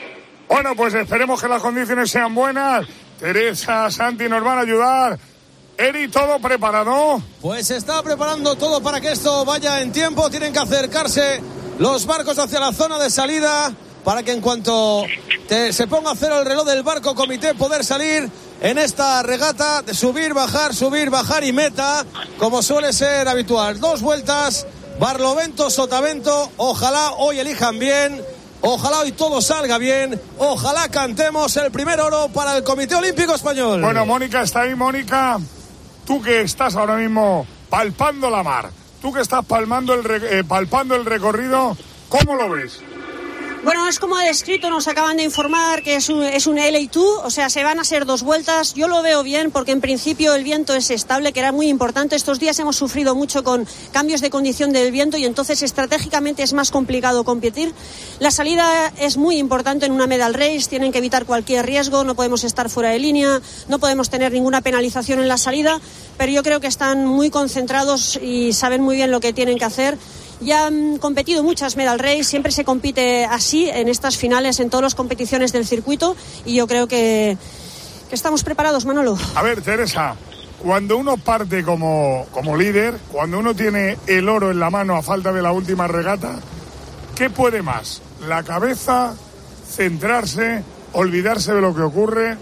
Bueno, pues esperemos que las condiciones sean buenas. Teresa, Santi nos van a ayudar Eri, ¿todo preparado? Pues se está preparando todo para que esto vaya en tiempo. Tienen que acercarse los barcos hacia la zona de salida para que en cuanto se ponga a cero el reloj del barco comité poder salir en esta regata de subir, bajar y meta, como suele ser habitual. 2 vueltas, Barlovento, Sotavento. Ojalá hoy elijan bien, ojalá hoy todo salga bien, ojalá cantemos el primer oro para el Comité Olímpico Español. Bueno, Mónica está ahí. Mónica, tú que estás ahora mismo palpando la mar, tú que estás palpando el recorrido, ¿cómo lo ves? Bueno, es como ha descrito, nos acaban de informar que es un LA2, o sea, se van a hacer 2 vueltas. Yo lo veo bien porque en principio el viento es estable, que era muy importante. Estos días hemos sufrido mucho con cambios de condición del viento y entonces estratégicamente es más complicado competir. La salida es muy importante en una medal race, tienen que evitar cualquier riesgo, no podemos estar fuera de línea, no podemos tener ninguna penalización en la salida, pero yo creo que están muy concentrados y saben muy bien lo que tienen que hacer. Ya han competido muchas medal race, siempre se compite así en estas finales, en todas las competiciones del circuito, y yo creo que estamos preparados, Manolo. A ver, Teresa, cuando uno parte como líder, cuando uno tiene el oro en la mano a falta de la última regata, ¿qué puede más? ¿La cabeza? ¿Centrarse? ¿Olvidarse de lo que ocurre?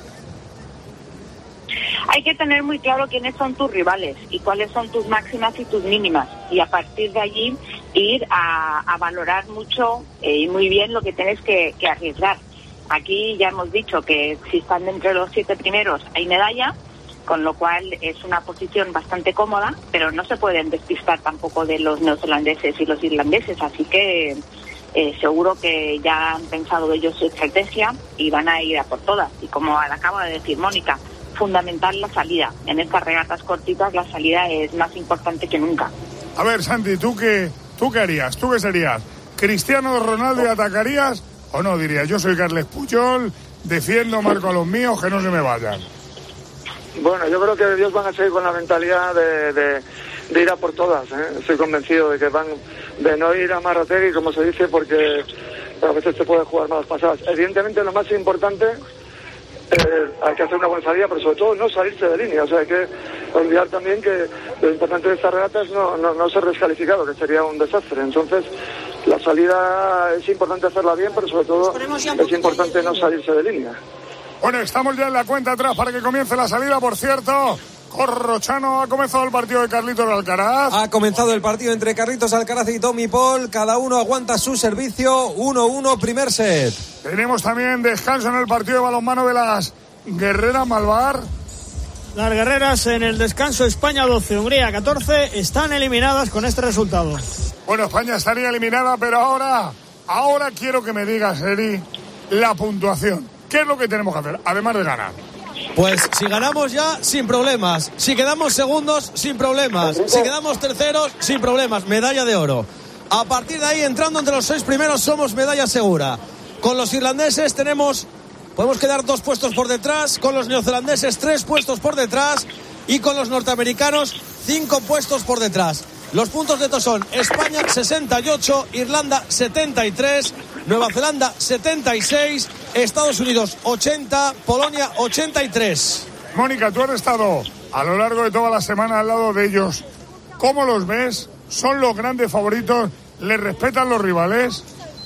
Hay que tener muy claro quiénes son tus rivales y cuáles son tus máximas y tus mínimas, y a partir de allí ir a valorar mucho y muy bien lo que tienes que arriesgar. Aquí ya hemos dicho que si están entre los 7 primeros hay medalla, con lo cual es una posición bastante cómoda, pero no se pueden despistar tampoco de los neozelandeses y los irlandeses, así que seguro que ya han pensado ellos su estrategia y van a ir a por todas. Y como acaba de decir Mónica, fundamental la salida. En estas regatas cortitas la salida es más importante que nunca. A ver, Santi, ¿tú qué harías? ¿Tú qué serías? ¿Cristiano Ronaldo y atacarías? ¿O no? Dirías, yo soy Carles Puyol, defiendo, marco a los míos, que no se me vayan. Bueno, yo creo que ellos van a seguir con la mentalidad de ir a por todas, ¿eh? Estoy convencido de que van de no ir a Marrotegui, como se dice, porque a veces se puede jugar malas pasadas. Evidentemente, lo más importante, hay que hacer una buena salida, pero sobre todo no salirse de línea. O sea, hay que olvidar también que lo importante de estas regatas es no ser descalificado, que sería un desastre. Entonces, la salida es importante hacerla bien, pero sobre todo es importante no salirse de línea. Bueno, estamos ya en la cuenta atrás para que comience la salida. Por cierto, Corrochano, ha comenzado el partido de Carlitos Alcaraz. Ha comenzado el partido entre Carlitos Alcaraz y Tommy Paul. Cada uno aguanta su servicio. 1-1, primer set. Tenemos también descanso en el partido de balonmano de las guerreras Malvar. Las guerreras en el descanso, España 12, Hungría 14, están eliminadas con este resultado. Bueno, España estaría eliminada, pero ahora quiero que me digas, Eri, la puntuación. ¿Qué es lo que tenemos que hacer, además de ganar? Pues si ganamos ya, sin problemas. Si quedamos segundos, sin problemas. Si quedamos terceros, sin problemas. Medalla de oro. A partir de ahí, entrando entre los 6 primeros, somos medalla segura. Con los irlandeses podemos quedar 2 puestos por detrás. Con los neozelandeses 3 puestos por detrás. Y con los norteamericanos 5 puestos por detrás. Los puntos netos son España 68, Irlanda 73, Nueva Zelanda 76, Estados Unidos 80, Polonia 83. Mónica, tú has estado a lo largo de toda la semana al lado de ellos. ¿Cómo los ves? ¿Son los grandes favoritos? ¿Les respetan los rivales?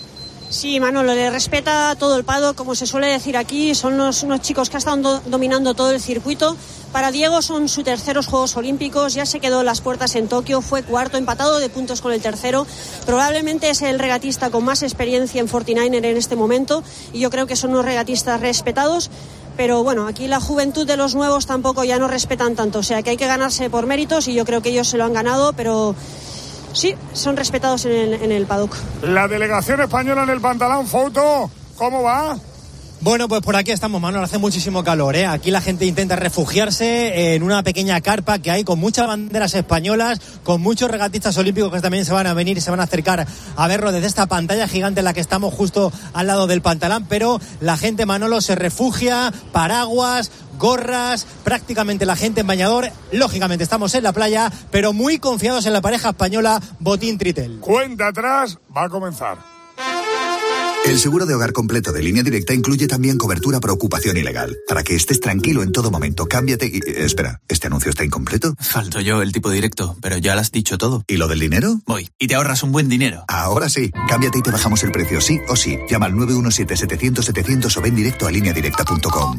Sí, Manolo, le respeta todo el paddock, como se suele decir aquí. Son unos chicos que están dominando todo el circuito. Para Diego son sus terceros Juegos Olímpicos, ya se quedó en las puertas en Tokio, fue cuarto, empatado de puntos con el tercero. Probablemente es el regatista con más experiencia en 49er en este momento y yo creo que son unos regatistas respetados. Pero bueno, aquí la juventud de los nuevos tampoco ya no respetan tanto, o sea que hay que ganarse por méritos y yo creo que ellos se lo han ganado, pero sí, son respetados en el paddock. La delegación española en el pantalón, foto, ¿cómo va? Bueno, pues por aquí estamos, Manuel, hace muchísimo calor, ¿eh? Aquí la gente intenta refugiarse en una pequeña carpa que hay con muchas banderas españolas, con muchos regatistas olímpicos que también se van a venir y se van a acercar a verlo desde esta pantalla gigante en la que estamos justo al lado del pantalón, pero la gente, Manolo, se refugia, paraguas, gorras, prácticamente la gente en bañador. Lógicamente estamos en la playa, pero muy confiados en la pareja española Botín Tritel. Cuenta atrás, va a comenzar. El seguro de hogar completo de Línea Directa incluye también cobertura por ocupación ilegal. Para que estés tranquilo en todo momento, cámbiate y... Espera, ¿este anuncio está incompleto? Falto yo, el tipo directo, pero ya lo has dicho todo. ¿Y lo del dinero? Voy, y te ahorras un buen dinero. Ahora sí, cámbiate y te bajamos el precio sí o sí. Llama al 917-700-700 o ven directo a lineadirecta.com.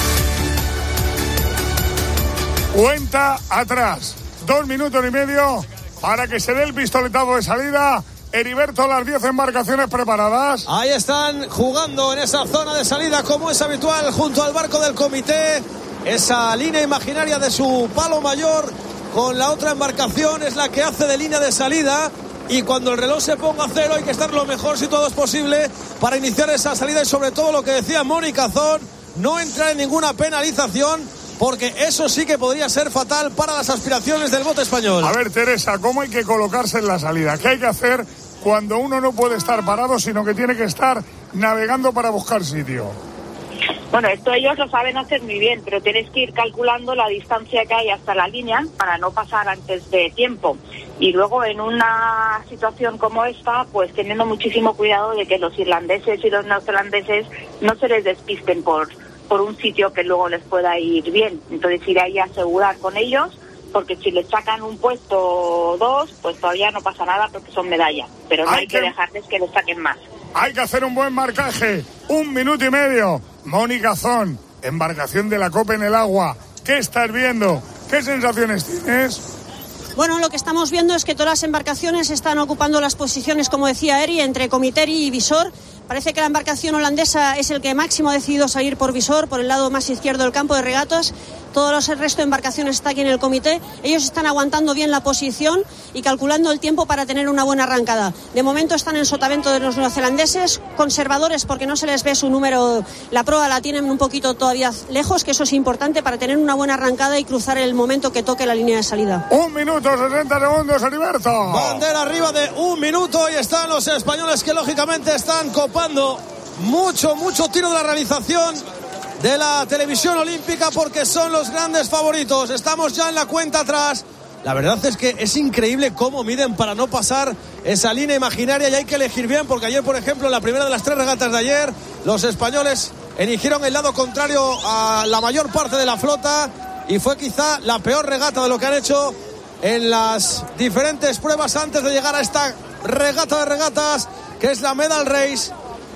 Cuenta atrás. 2 minutos y medio para que se dé el pistoletazo de salida. Heriberto, las 10 embarcaciones preparadas. Ahí están jugando en esa zona de salida, como es habitual, junto al barco del comité. Esa línea imaginaria de su palo mayor con la otra embarcación es la que hace de línea de salida. Y cuando el reloj se ponga a cero hay que estar lo mejor situados posible para iniciar esa salida. Y sobre todo lo que decía Mónica Zon, no entrar en ninguna penalización, porque eso sí que podría ser fatal para las aspiraciones del bote español. A ver, Teresa, ¿cómo hay que colocarse en la salida? ¿Qué hay que hacer cuando uno no puede estar parado, sino que tiene que estar navegando para buscar sitio? Bueno, esto ellos lo saben hacer muy bien, pero tienes que ir calculando la distancia que hay hasta la línea para no pasar antes de tiempo. Y luego en una situación como esta, pues teniendo muchísimo cuidado de que los irlandeses y los neozelandeses no se les despisten por un sitio que luego les pueda ir bien. Entonces ir ahí a asegurar con ellos, porque si les sacan un puesto o 2, pues todavía no pasa nada porque son medallas. Pero no hay que dejarles que les saquen más. Hay que hacer un buen marcaje. 1 minuto y medio. Mónica Zon, embarcación de la Copa en el agua. ¿Qué estás viendo? ¿Qué sensaciones tienes? Bueno, lo que estamos viendo es que todas las embarcaciones están ocupando las posiciones, como decía Eri, entre Comiteri y Visor. Parece que la embarcación holandesa es el que máximo ha decidido salir por Visor, por el lado más izquierdo del campo de regatas. Todos el resto de embarcaciones está aquí en el comité. Ellos están aguantando bien la posición y calculando el tiempo para tener una buena arrancada. De momento están en sotavento de los neozelandeses, conservadores porque no se les ve su número. La proa la tienen un poquito todavía lejos, que eso es importante para tener una buena arrancada y cruzar el momento que toque la línea de salida. 1 minuto 60 segundos, Heriberto. Bandera arriba de 1 minuto y están los españoles que lógicamente están copando mucho tiro de la realización de la televisión olímpica porque son los grandes favoritos. Estamos ya en la cuenta atrás. La verdad es que es increíble cómo miden para no pasar esa línea imaginaria y hay que elegir bien porque ayer, por ejemplo, en la primera de las 3 regatas de ayer, los españoles eligieron el lado contrario a la mayor parte de la flota y fue quizá la peor regata de lo que han hecho en las diferentes pruebas antes de llegar a esta regata de regatas que es la Medal Race.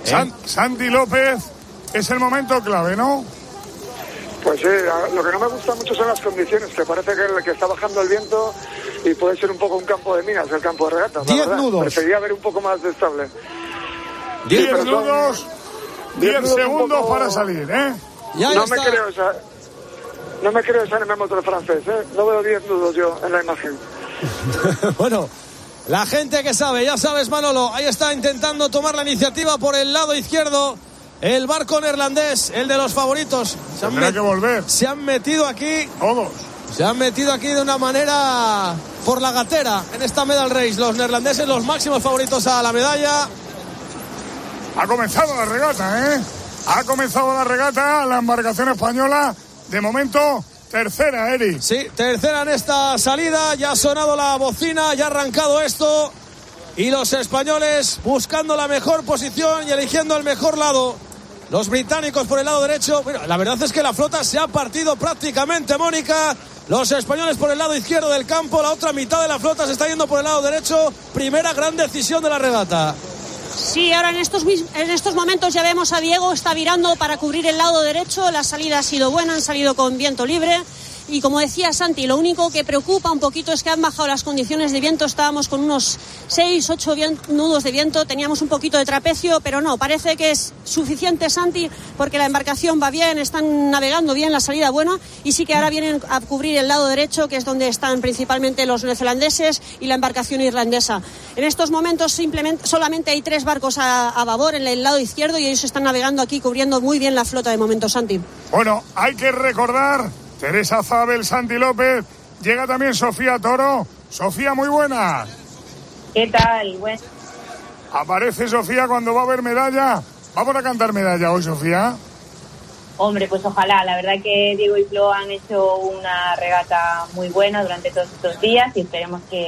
Santi López, es el momento clave, ¿no? Pues sí, lo que no me gusta mucho son las condiciones, que parece que está bajando el viento y puede ser un poco un campo de minas el campo de regatas. 10 nudos. Preferiría ver un poco más de estable. 10 nudos, 10 segundos para salir, ¿eh? No me creo esa anécdota del francés, ¿eh? No veo 10 nudos yo en la imagen. Bueno, la gente que sabe, ya sabes, Manolo, ahí está intentando tomar la iniciativa por el lado izquierdo. El barco neerlandés, el de los favoritos. Tendrá que volver. Se han metido aquí. Todos. Se han metido aquí de una manera por la gatera en esta Medal Race. Los neerlandeses, los máximos favoritos a la medalla. Ha comenzado la regata, ¿eh? Ha comenzado la regata, la embarcación española. De momento, tercera, Eri. Sí, tercera en esta salida. Ya ha sonado la bocina, ya ha arrancado esto. Y los españoles buscando la mejor posición y eligiendo el mejor lado. Los británicos por el lado derecho. Bueno, la verdad es que la flota se ha partido prácticamente, Mónica. Los españoles por el lado izquierdo del campo. La otra mitad de la flota se está yendo por el lado derecho. Primera gran decisión de la regata. Sí, ahora en estos momentos ya vemos a Diego, está virando para cubrir el lado derecho. La salida ha sido buena, han salido con viento libre. Y como decía Santi, lo único que preocupa un poquito es que han bajado las condiciones de viento. Estábamos con unos 6-8 nudos de viento, teníamos un poquito de trapecio, pero no, parece que es suficiente, Santi, porque la embarcación va bien, están navegando bien, la salida buena, y sí que ahora vienen a cubrir el lado derecho, que es donde están principalmente los neozelandeses y la embarcación irlandesa. En estos momentos solamente hay 3 barcos a babor en el lado izquierdo y ellos están navegando aquí, cubriendo muy bien la flota de momento, Santi. Bueno, hay que recordar... Teresa Zabel, Santi López, llega también Sofía Toro. Sofía, muy buena. ¿Qué tal? Bueno. Aparece Sofía cuando va a haber medalla. ¿Vamos a cantar medalla hoy, Sofía? Hombre, pues ojalá. La verdad que Diego y Flo han hecho una regata muy buena durante todos estos días y esperemos que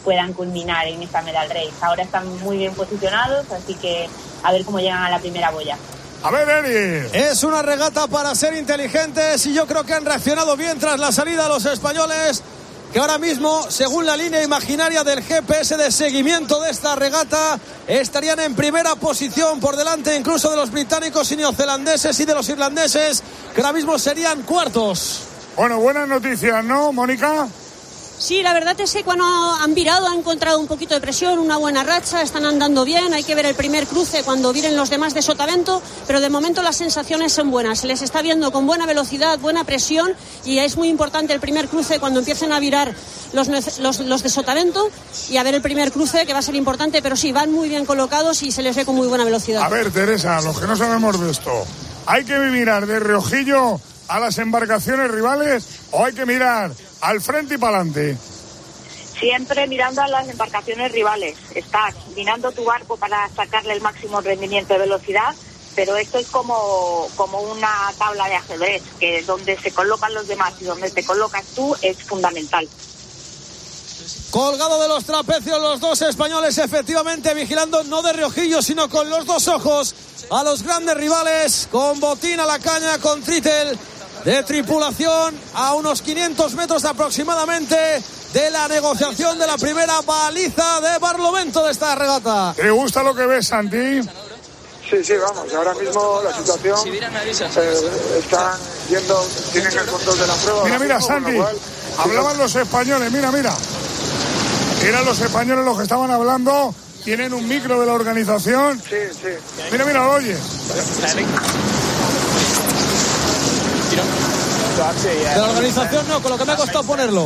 puedan culminar en esta medal race. Ahora están muy bien posicionados, así que a ver cómo llegan a la primera boya. A ver, Eri. Es una regata para ser inteligentes y yo creo que han reaccionado bien tras la salida los españoles, que ahora mismo, según la línea imaginaria del GPS de seguimiento de esta regata, estarían en primera posición por delante incluso de los británicos y neozelandeses y de los irlandeses, que ahora mismo serían cuartos. Bueno, buenas noticias, ¿no, Mónica? Sí, la verdad es que cuando han virado han encontrado un poquito de presión, una buena racha, están andando bien, hay que ver el primer cruce cuando viren los demás de sotavento, pero de momento las sensaciones son buenas, se les está viendo con buena velocidad, buena presión y es muy importante el primer cruce cuando empiecen a virar los de sotavento y a ver el primer cruce que va a ser importante, pero sí, van muy bien colocados y se les ve con muy buena velocidad. A ver, Teresa, los que no sabemos de esto, ¿hay que mirar de reojillo a las embarcaciones rivales o hay que mirar al frente y para adelante? Siempre mirando a las embarcaciones rivales. Estás minando tu barco para sacarle el máximo rendimiento de velocidad, pero esto es como una tabla de ajedrez, que donde se colocan los demás y donde te colocas tú es fundamental. Colgado de los trapecios los dos españoles, efectivamente vigilando no de reojillo sino con los dos ojos a los grandes rivales, con botín a la caña, con trítel de tripulación a unos 500 metros aproximadamente de la negociación de la primera baliza de Barlovento de esta regata. ¿Te gusta lo que ves, Santi? Sí, vamos, ahora mismo la situación están yendo, tienen el control de la prueba. Mira, Santi, hablaban los españoles, mira. Eran los españoles los que estaban hablando, tienen un micro de la organización. Sí. Mira, lo oyes. De la organización no, con lo que me ha costado ponerlo.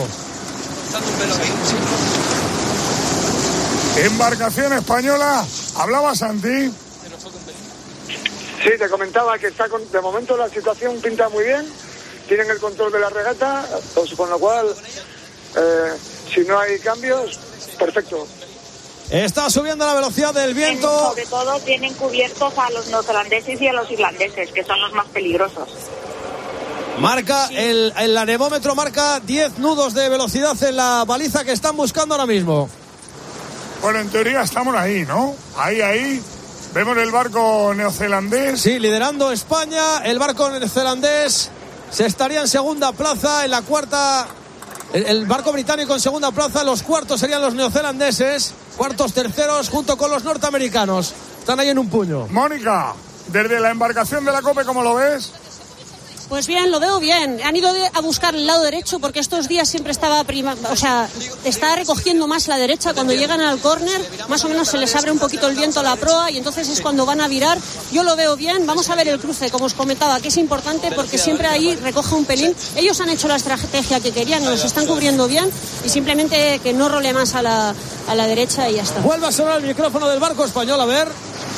Embarcación española, hablaba Santi. Sí, te comentaba que de momento la situación pinta muy bien, tienen el control de la regata, pues, con lo cual, si no hay cambios, perfecto. Está subiendo la velocidad del viento. Sobre todo tienen cubiertos a los neozelandeses y a los irlandeses, que son los más peligrosos. Marca, el anemómetro marca 10 nudos de velocidad en la baliza que están buscando ahora mismo. Bueno, en teoría estamos ahí, ¿no? Ahí. Vemos el barco neozelandés. Sí, liderando España. El barco neozelandés se estaría en segunda plaza. En la cuarta, el barco británico en segunda plaza. Los cuartos serían los neozelandeses. Cuartos, terceros, junto con los norteamericanos. Están ahí en un puño. Mónica, desde la embarcación de la COPE, ¿cómo lo ves? Pues bien, lo veo bien. Han ido a buscar el lado derecho porque estos días siempre está recogiendo más la derecha. Cuando llegan al córner, más o menos se les abre un poquito el viento a la proa y entonces es cuando van a virar. Yo lo veo bien. Vamos a ver el cruce, como os comentaba, que es importante porque siempre ahí recoge un pelín. Ellos han hecho la estrategia que querían, nos están cubriendo bien y simplemente que no role más a la derecha y ya está. Vuelve a sonar el micrófono del barco español, a ver.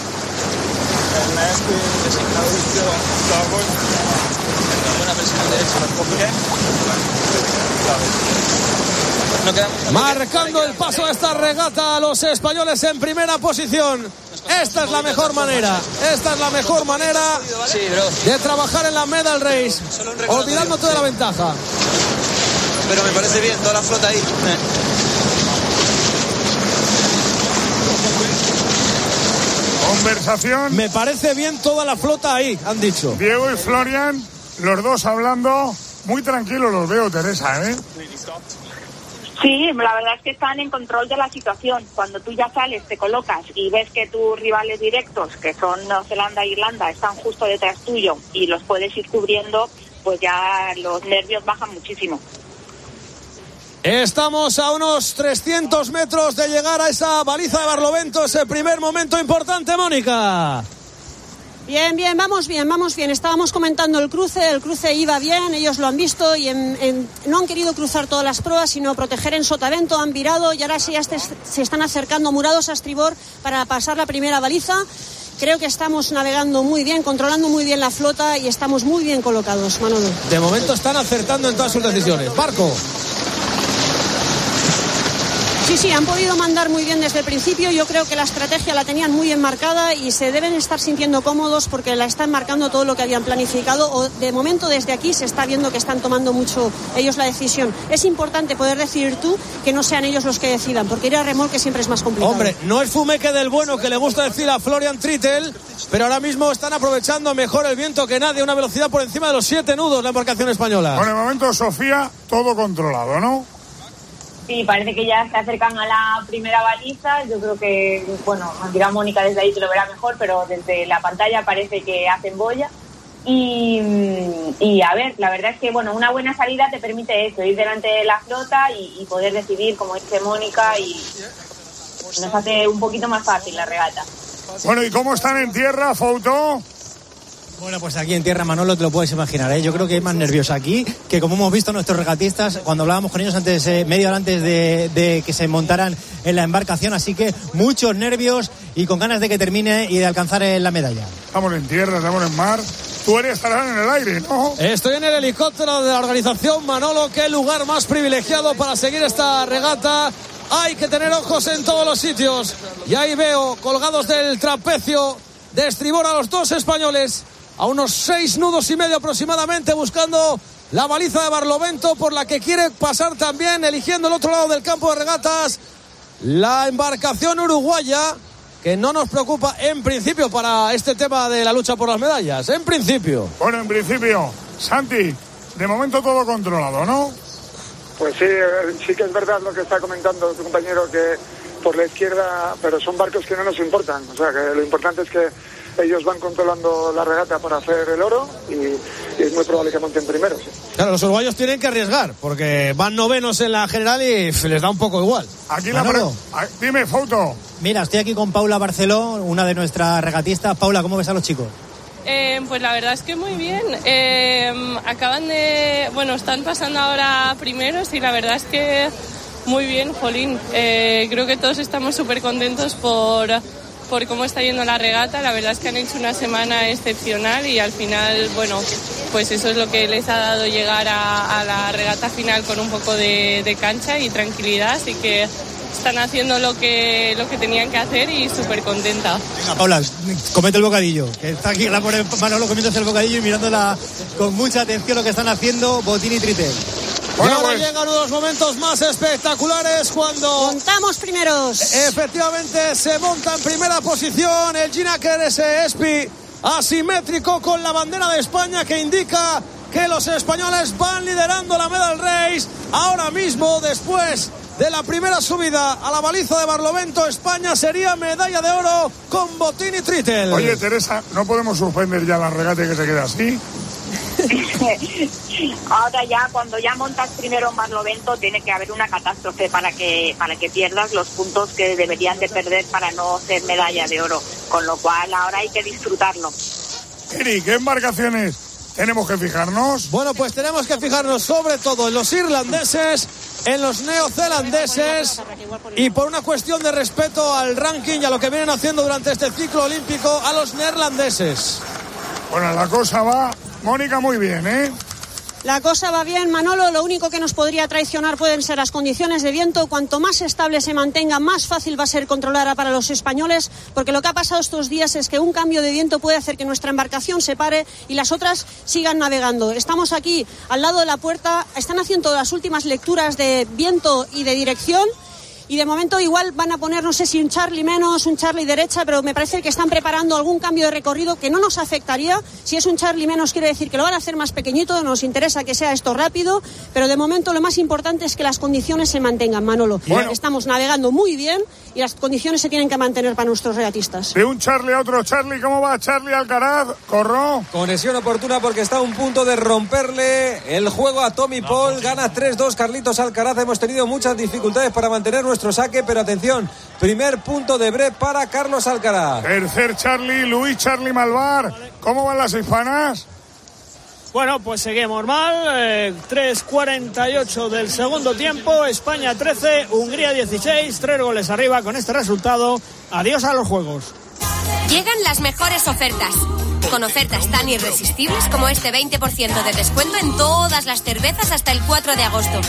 Marcando el paso a esta regata, los españoles en primera posición. Esta es la mejor manera de trabajar en la medal race, olvidándote de la ventaja. Pero me parece bien toda la flota ahí. Conversación. Me parece bien toda la flota ahí, han dicho. Diego y Florian, los dos hablando, muy tranquilos los veo, Teresa, ¿eh? Sí, la verdad es que están en control de la situación. Cuando tú ya sales, te colocas y ves que tus rivales directos, que son Nueva Zelanda e Irlanda, están justo detrás tuyo y los puedes ir cubriendo, pues ya los nervios bajan muchísimo. Estamos a unos 300 metros de llegar a esa baliza de Barlovento, ese primer momento importante, Mónica. Bien, vamos bien. Estábamos comentando el cruce iba bien, ellos lo han visto y no han querido cruzar todas las proas, sino proteger en sotavento, han virado y ahora sí ya se están acercando murados a estribor para pasar la primera baliza. Creo que estamos navegando muy bien, controlando muy bien la flota y estamos muy bien colocados, Manolo. De momento están acertando en todas sus decisiones. Barco. Sí, han podido mandar muy bien desde el principio. Yo creo que la estrategia la tenían muy enmarcada y se deben estar sintiendo cómodos porque la están marcando todo lo que habían planificado. O de momento desde aquí se está viendo que están tomando mucho ellos la decisión. Es importante poder decidir tú, que no sean ellos los que decidan, porque ir a remolque siempre es más complicado. Hombre, no es fumeque del bueno que le gusta decir a Florian Trittel, pero ahora mismo están aprovechando mejor el viento que nadie, una velocidad por encima de los 7 nudos la embarcación española. Por el momento, Sofía, todo controlado, ¿no? Sí, parece que ya se acercan a la primera baliza. Yo creo que, bueno, dirá Mónica desde ahí que lo verá mejor, pero desde la pantalla parece que hacen boya. Y a ver, la verdad es que, bueno, una buena salida te permite eso, ir delante de la flota y poder decidir, como dice Mónica, y nos hace un poquito más fácil la regata. Bueno, ¿y cómo están en tierra, Fouto? Bueno, pues aquí en tierra, Manolo, te lo puedes imaginar, ¿eh? Yo creo que hay más nervios aquí que, como hemos visto nuestros regatistas cuando hablábamos con ellos antes, media hora antes de que se montaran en la embarcación, así que muchos nervios y con ganas de que termine y de alcanzar la medalla. Estamos en tierra, estamos en mar. Tú estarás en el aire, ¿no? Estoy en el helicóptero de la organización, Manolo. Qué lugar más privilegiado para seguir esta regata. Hay que tener ojos en todos los sitios. Y ahí veo colgados del trapecio de estribor a los dos españoles, a unos 6 nudos y medio aproximadamente, buscando la baliza de Barlovento, por la que quiere pasar también, eligiendo el otro lado del campo de regatas, la embarcación uruguaya, que no nos preocupa en principio para este tema de la lucha por las medallas, en principio. Bueno, en principio, Santi, de momento todo controlado, ¿no? Pues sí que es verdad lo que está comentando tu compañero, que por la izquierda, pero son barcos que no nos importan, o sea que lo importante es que ellos van controlando la regata para hacer el oro y es muy probable que monten primero. Sí. Claro, los uruguayos tienen que arriesgar porque van novenos en la general y les da un poco igual. Aquí dime, Fouto. Mira, estoy aquí con Paula Barceló, una de nuestras regatistas. Paula, ¿cómo ves a los chicos? Pues la verdad es que muy bien. Están pasando ahora primeros y la verdad es que muy bien, jolín. Creo que todos estamos súper contentos por cómo está yendo la regata. La verdad es que han hecho una semana excepcional y al final, bueno, pues eso es lo que les ha dado llegar a la regata final con un poco de cancha y tranquilidad, así que están haciendo lo que tenían que hacer y súper contenta. Venga, Paula, comete el bocadillo, que está aquí la pobre Manolo comiéndose el bocadillo y mirándola con mucha atención lo que están haciendo Botín y Trittel. Bueno, y ahora llegan uno de los momentos más espectaculares cuando montamos primeros. Efectivamente, se monta en primera posición el Ginaker Espi, asimétrico con la bandera de España, que indica que los españoles van liderando la medal race. Ahora mismo, después de la primera subida a la baliza de Barlovento, España sería medalla de oro con Botín y Trittel. Oye, Teresa, ¿no podemos suspender ya la regata y que se quede así? Ahora ya, cuando ya montas primero en Barlovento, tiene que haber una catástrofe para que pierdas los puntos que deberían de perder para no ser medalla de oro, con lo cual ahora hay que disfrutarlo. Eri, ¿qué embarcaciones tenemos que fijarnos? Bueno, pues tenemos que fijarnos sobre todo en los irlandeses, en los neozelandeses, y por una cuestión de respeto al ranking y a lo que vienen haciendo durante este ciclo olímpico, a los neerlandeses. Bueno, la cosa va, Mónica, muy bien, ¿eh? La cosa va bien, Manolo. Lo único que nos podría traicionar pueden ser las condiciones de viento. Cuanto más estable se mantenga, más fácil va a ser controlar para los españoles, porque lo que ha pasado estos días es que un cambio de viento puede hacer que nuestra embarcación se pare y las otras sigan navegando. Estamos aquí al lado de la puerta, están haciendo las últimas lecturas de viento y de dirección. Y de momento igual van a poner, no sé si un Charlie menos, un Charlie derecha, pero me parece que están preparando algún cambio de recorrido que no nos afectaría. Si es un Charlie menos, quiere decir que lo van a hacer más pequeñito, nos interesa que sea esto rápido, pero de momento lo más importante es que las condiciones se mantengan, Manolo. Bueno. Estamos navegando muy bien y las condiciones se tienen que mantener para nuestros regatistas. De un Charlie a otro Charlie, ¿cómo va Charlie Alcaraz? Corro. Conexión oportuna porque está a un punto de romperle el juego a Tommy Paul. Gana 3-2 Carlitos Alcaraz. Hemos tenido muchas dificultades para mantener nuestro saque, pero atención, primer punto de break para Carlos Alcaraz. Tercer Charlie, Luis Charlie Malvar. ¿Cómo van las hispanas? Bueno, pues seguimos mal, 3:48 del segundo tiempo, España 13, Hungría 16, 3 goles arriba. Con este resultado, adiós a los Juegos. Llegan las mejores ofertas, con ofertas tan irresistibles como este 20% de descuento en todas las cervezas hasta el 4 de agosto.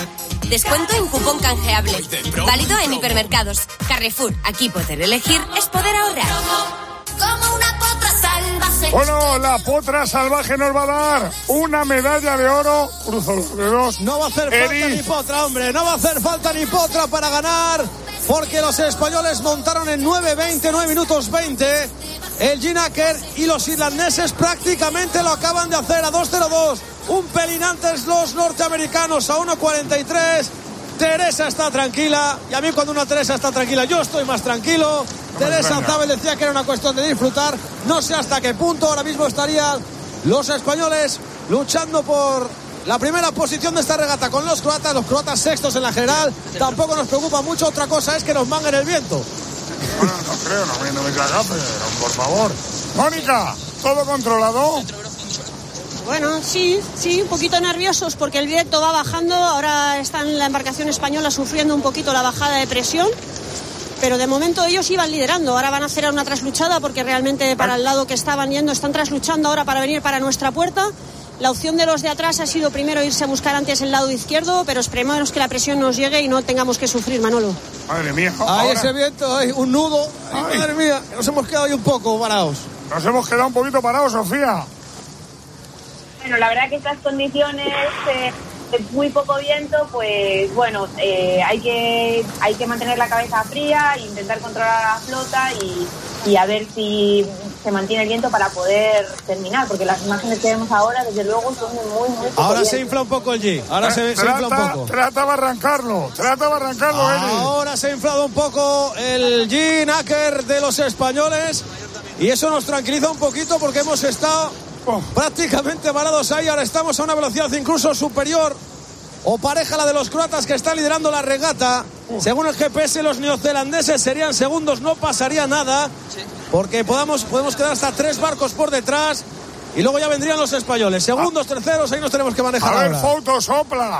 Descuento en cupón canjeable. Válido en hipermercados. Carrefour, aquí poder elegir es poder ahorrar. Como una potra salvaje. Bueno, la potra salvaje nos va a dar una medalla de oro. Cruzo los dedos. No va a hacer falta ni potra, hombre. No va a hacer falta ni potra para ganar, porque los españoles montaron en 9 minutos 20. El Jean Acker y los irlandeses prácticamente lo acaban de hacer a 2:02. Un pelín antes los norteamericanos a 1:43. Teresa está tranquila, y a mí cuando una Teresa está tranquila yo estoy más tranquilo. Teresa Zabel decía que era una cuestión de disfrutar. No sé hasta qué punto ahora mismo estarían los españoles luchando por la primera posición de esta regata con los croatas sextos en la general. Tampoco nos preocupa mucho. Otra cosa es que nos manguen el viento. Bueno, no creo, no me cagaste, por favor. Mónica, ¿todo controlado? Bueno, sí, un poquito nerviosos porque el viento va bajando. Ahora está en la embarcación española sufriendo un poquito la bajada de presión. Pero de momento ellos iban liderando. Ahora van a hacer una trasluchada porque realmente para el lado que estaban yendo están trasluchando ahora para venir para nuestra puerta. La opción de los de atrás ha sido primero irse a buscar antes el lado izquierdo, pero esperemos que la presión nos llegue y no tengamos que sufrir, Manolo. Madre mía. Ahí ese viento, hay un nudo. Ay, madre mía, nos hemos quedado ahí un poco parados. Nos hemos quedado un poquito parados, Sofía. Bueno, la verdad que estas condiciones de muy poco viento, pues bueno, hay que mantener la cabeza fría e intentar controlar la flota y a ver si se mantiene el viento para poder terminar, porque las imágenes que vemos ahora, desde luego, son muy ahora viento. Se infla un poco el G, ahora se infla un poco. Trata de arrancarlo, Eli. Ahora se ha inflado un poco el Jean Acker de los españoles y eso nos tranquiliza un poquito porque hemos estado prácticamente varados ahí. Ahora estamos a una velocidad incluso superior o pareja a la de los croatas que están liderando la regata. Según el GPS, los neozelandeses serían segundos, no pasaría nada porque podemos quedar hasta 3 barcos por detrás y luego ya vendrían los españoles. Segundos, terceros, ahí nos tenemos que manejar. A ver, ahora. Fouto, sopla.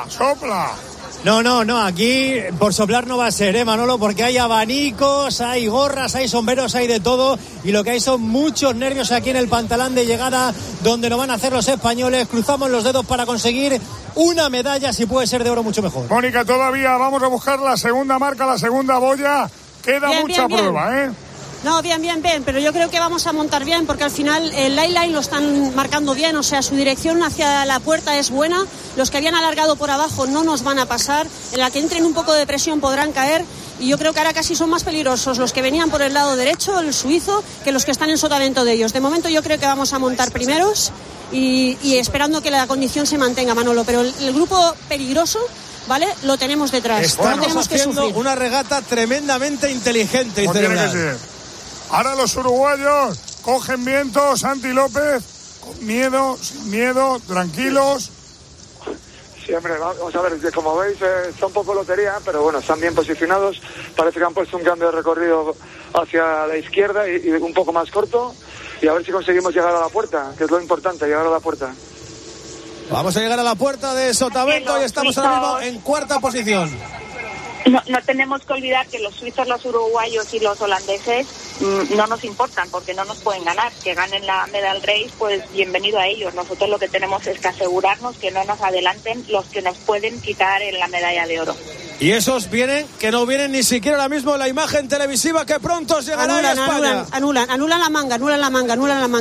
No, aquí por soplar no va a ser, Manolo, porque hay abanicos, hay gorras, hay sombreros, hay de todo, y lo que hay son muchos nervios aquí en el pantalón de llegada donde lo van a hacer los españoles. Cruzamos los dedos para conseguir una medalla, si puede ser de oro mucho mejor. Mónica, todavía vamos a buscar la segunda marca, la segunda boya, queda mucha prueba, ¿eh? No, bien, pero yo creo que vamos a montar bien porque al final el line lo están marcando bien, o sea, su dirección hacia la puerta es buena, los que habían alargado por abajo no nos van a pasar, en la que entren un poco de presión podrán caer y yo creo que ahora casi son más peligrosos los que venían por el lado derecho, el suizo, que los que están en sotavento de ellos. De momento yo creo que vamos a montar primeros y esperando que la condición se mantenga, Manolo, pero el grupo peligroso, ¿vale? Lo tenemos detrás. Estamos tenemos haciendo una regata tremendamente inteligente y cerebral. Ahora los uruguayos cogen viento, Santi López, con miedo, sin miedo, tranquilos. Sí, hombre, vamos a ver, como veis está un poco lotería, pero bueno, están bien posicionados. Parece que han puesto un cambio de recorrido hacia la izquierda y un poco más corto. Y a ver si conseguimos llegar a la puerta, que es lo importante, llegar a la puerta. Vamos a llegar a la puerta de Sotavento y estamos ahora mismo en cuarta posición. No tenemos que olvidar que los suizos, los uruguayos y los holandeses no nos importan porque no nos pueden ganar. Que ganen la medal race, pues bienvenido a ellos. Nosotros lo que tenemos es que asegurarnos que no nos adelanten los que nos pueden quitar en la medalla de oro. Y esos que no vienen ni siquiera ahora mismo en la imagen televisiva que pronto llegará a España. Anulan la manga. Anulan la manga. Anulan la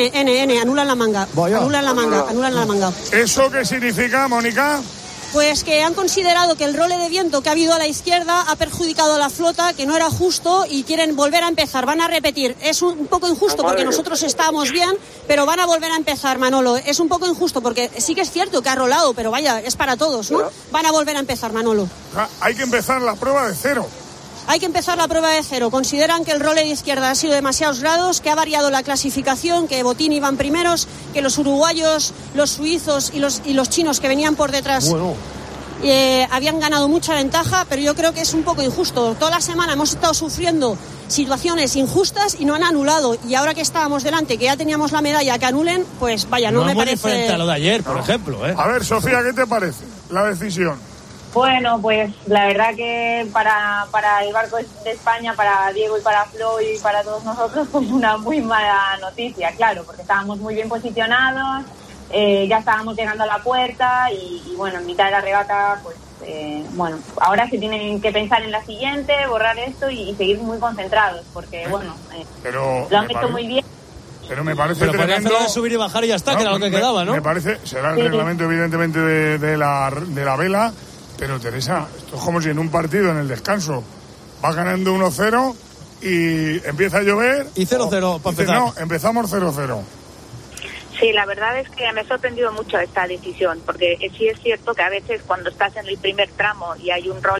manga. ¿Eso qué significa, Mónica? Pues que han considerado que el role de viento que ha habido a la izquierda ha perjudicado a la flota, que no era justo y quieren volver a empezar. Van a repetir. Es un poco injusto porque nosotros estábamos bien, pero van a volver a empezar, Manolo. Es un poco injusto porque sí que es cierto que ha rolado, pero vaya, es para todos, ¿no? Van a volver a empezar, Manolo. Hay que empezar la prueba de cero. Hay que empezar la prueba de cero. Consideran que el role de izquierda ha sido demasiados grados, que ha variado la clasificación, que Botín iban primeros, que los uruguayos, los suizos y los chinos que venían por detrás habían ganado mucha ventaja, pero yo creo que es un poco injusto. Toda la semana hemos estado sufriendo situaciones injustas y no han anulado. Y ahora que estábamos delante, que ya teníamos la medalla, que anulen, pues vaya, no me parece... No es muy diferente a lo de ayer, por ejemplo, ¿eh? A ver, Sofía, ¿qué te parece la decisión? Bueno, pues la verdad que para el barco de España, para Diego y para Flo y para todos nosotros, pues una muy mala noticia, claro, porque estábamos muy bien posicionados, ya estábamos llegando a la puerta y bueno, en mitad de la regata, pues bueno, ahora se tienen que pensar en la siguiente, borrar esto y seguir muy concentrados, porque bueno, lo han hecho muy bien. Pero me parece tremendo. Pero subir y bajar y ya está, que era lo que quedaba, ¿no? Me parece, será el reglamento evidentemente de la vela, pero Teresa, esto es como si en un partido, en el descanso, vas ganando 1-0 y empieza a llover. Y 0-0 para empezar. No, empezamos 0-0. Sí, la verdad es que me ha sorprendido mucho esta decisión, porque sí es cierto que a veces cuando estás en el primer tramo y hay un rol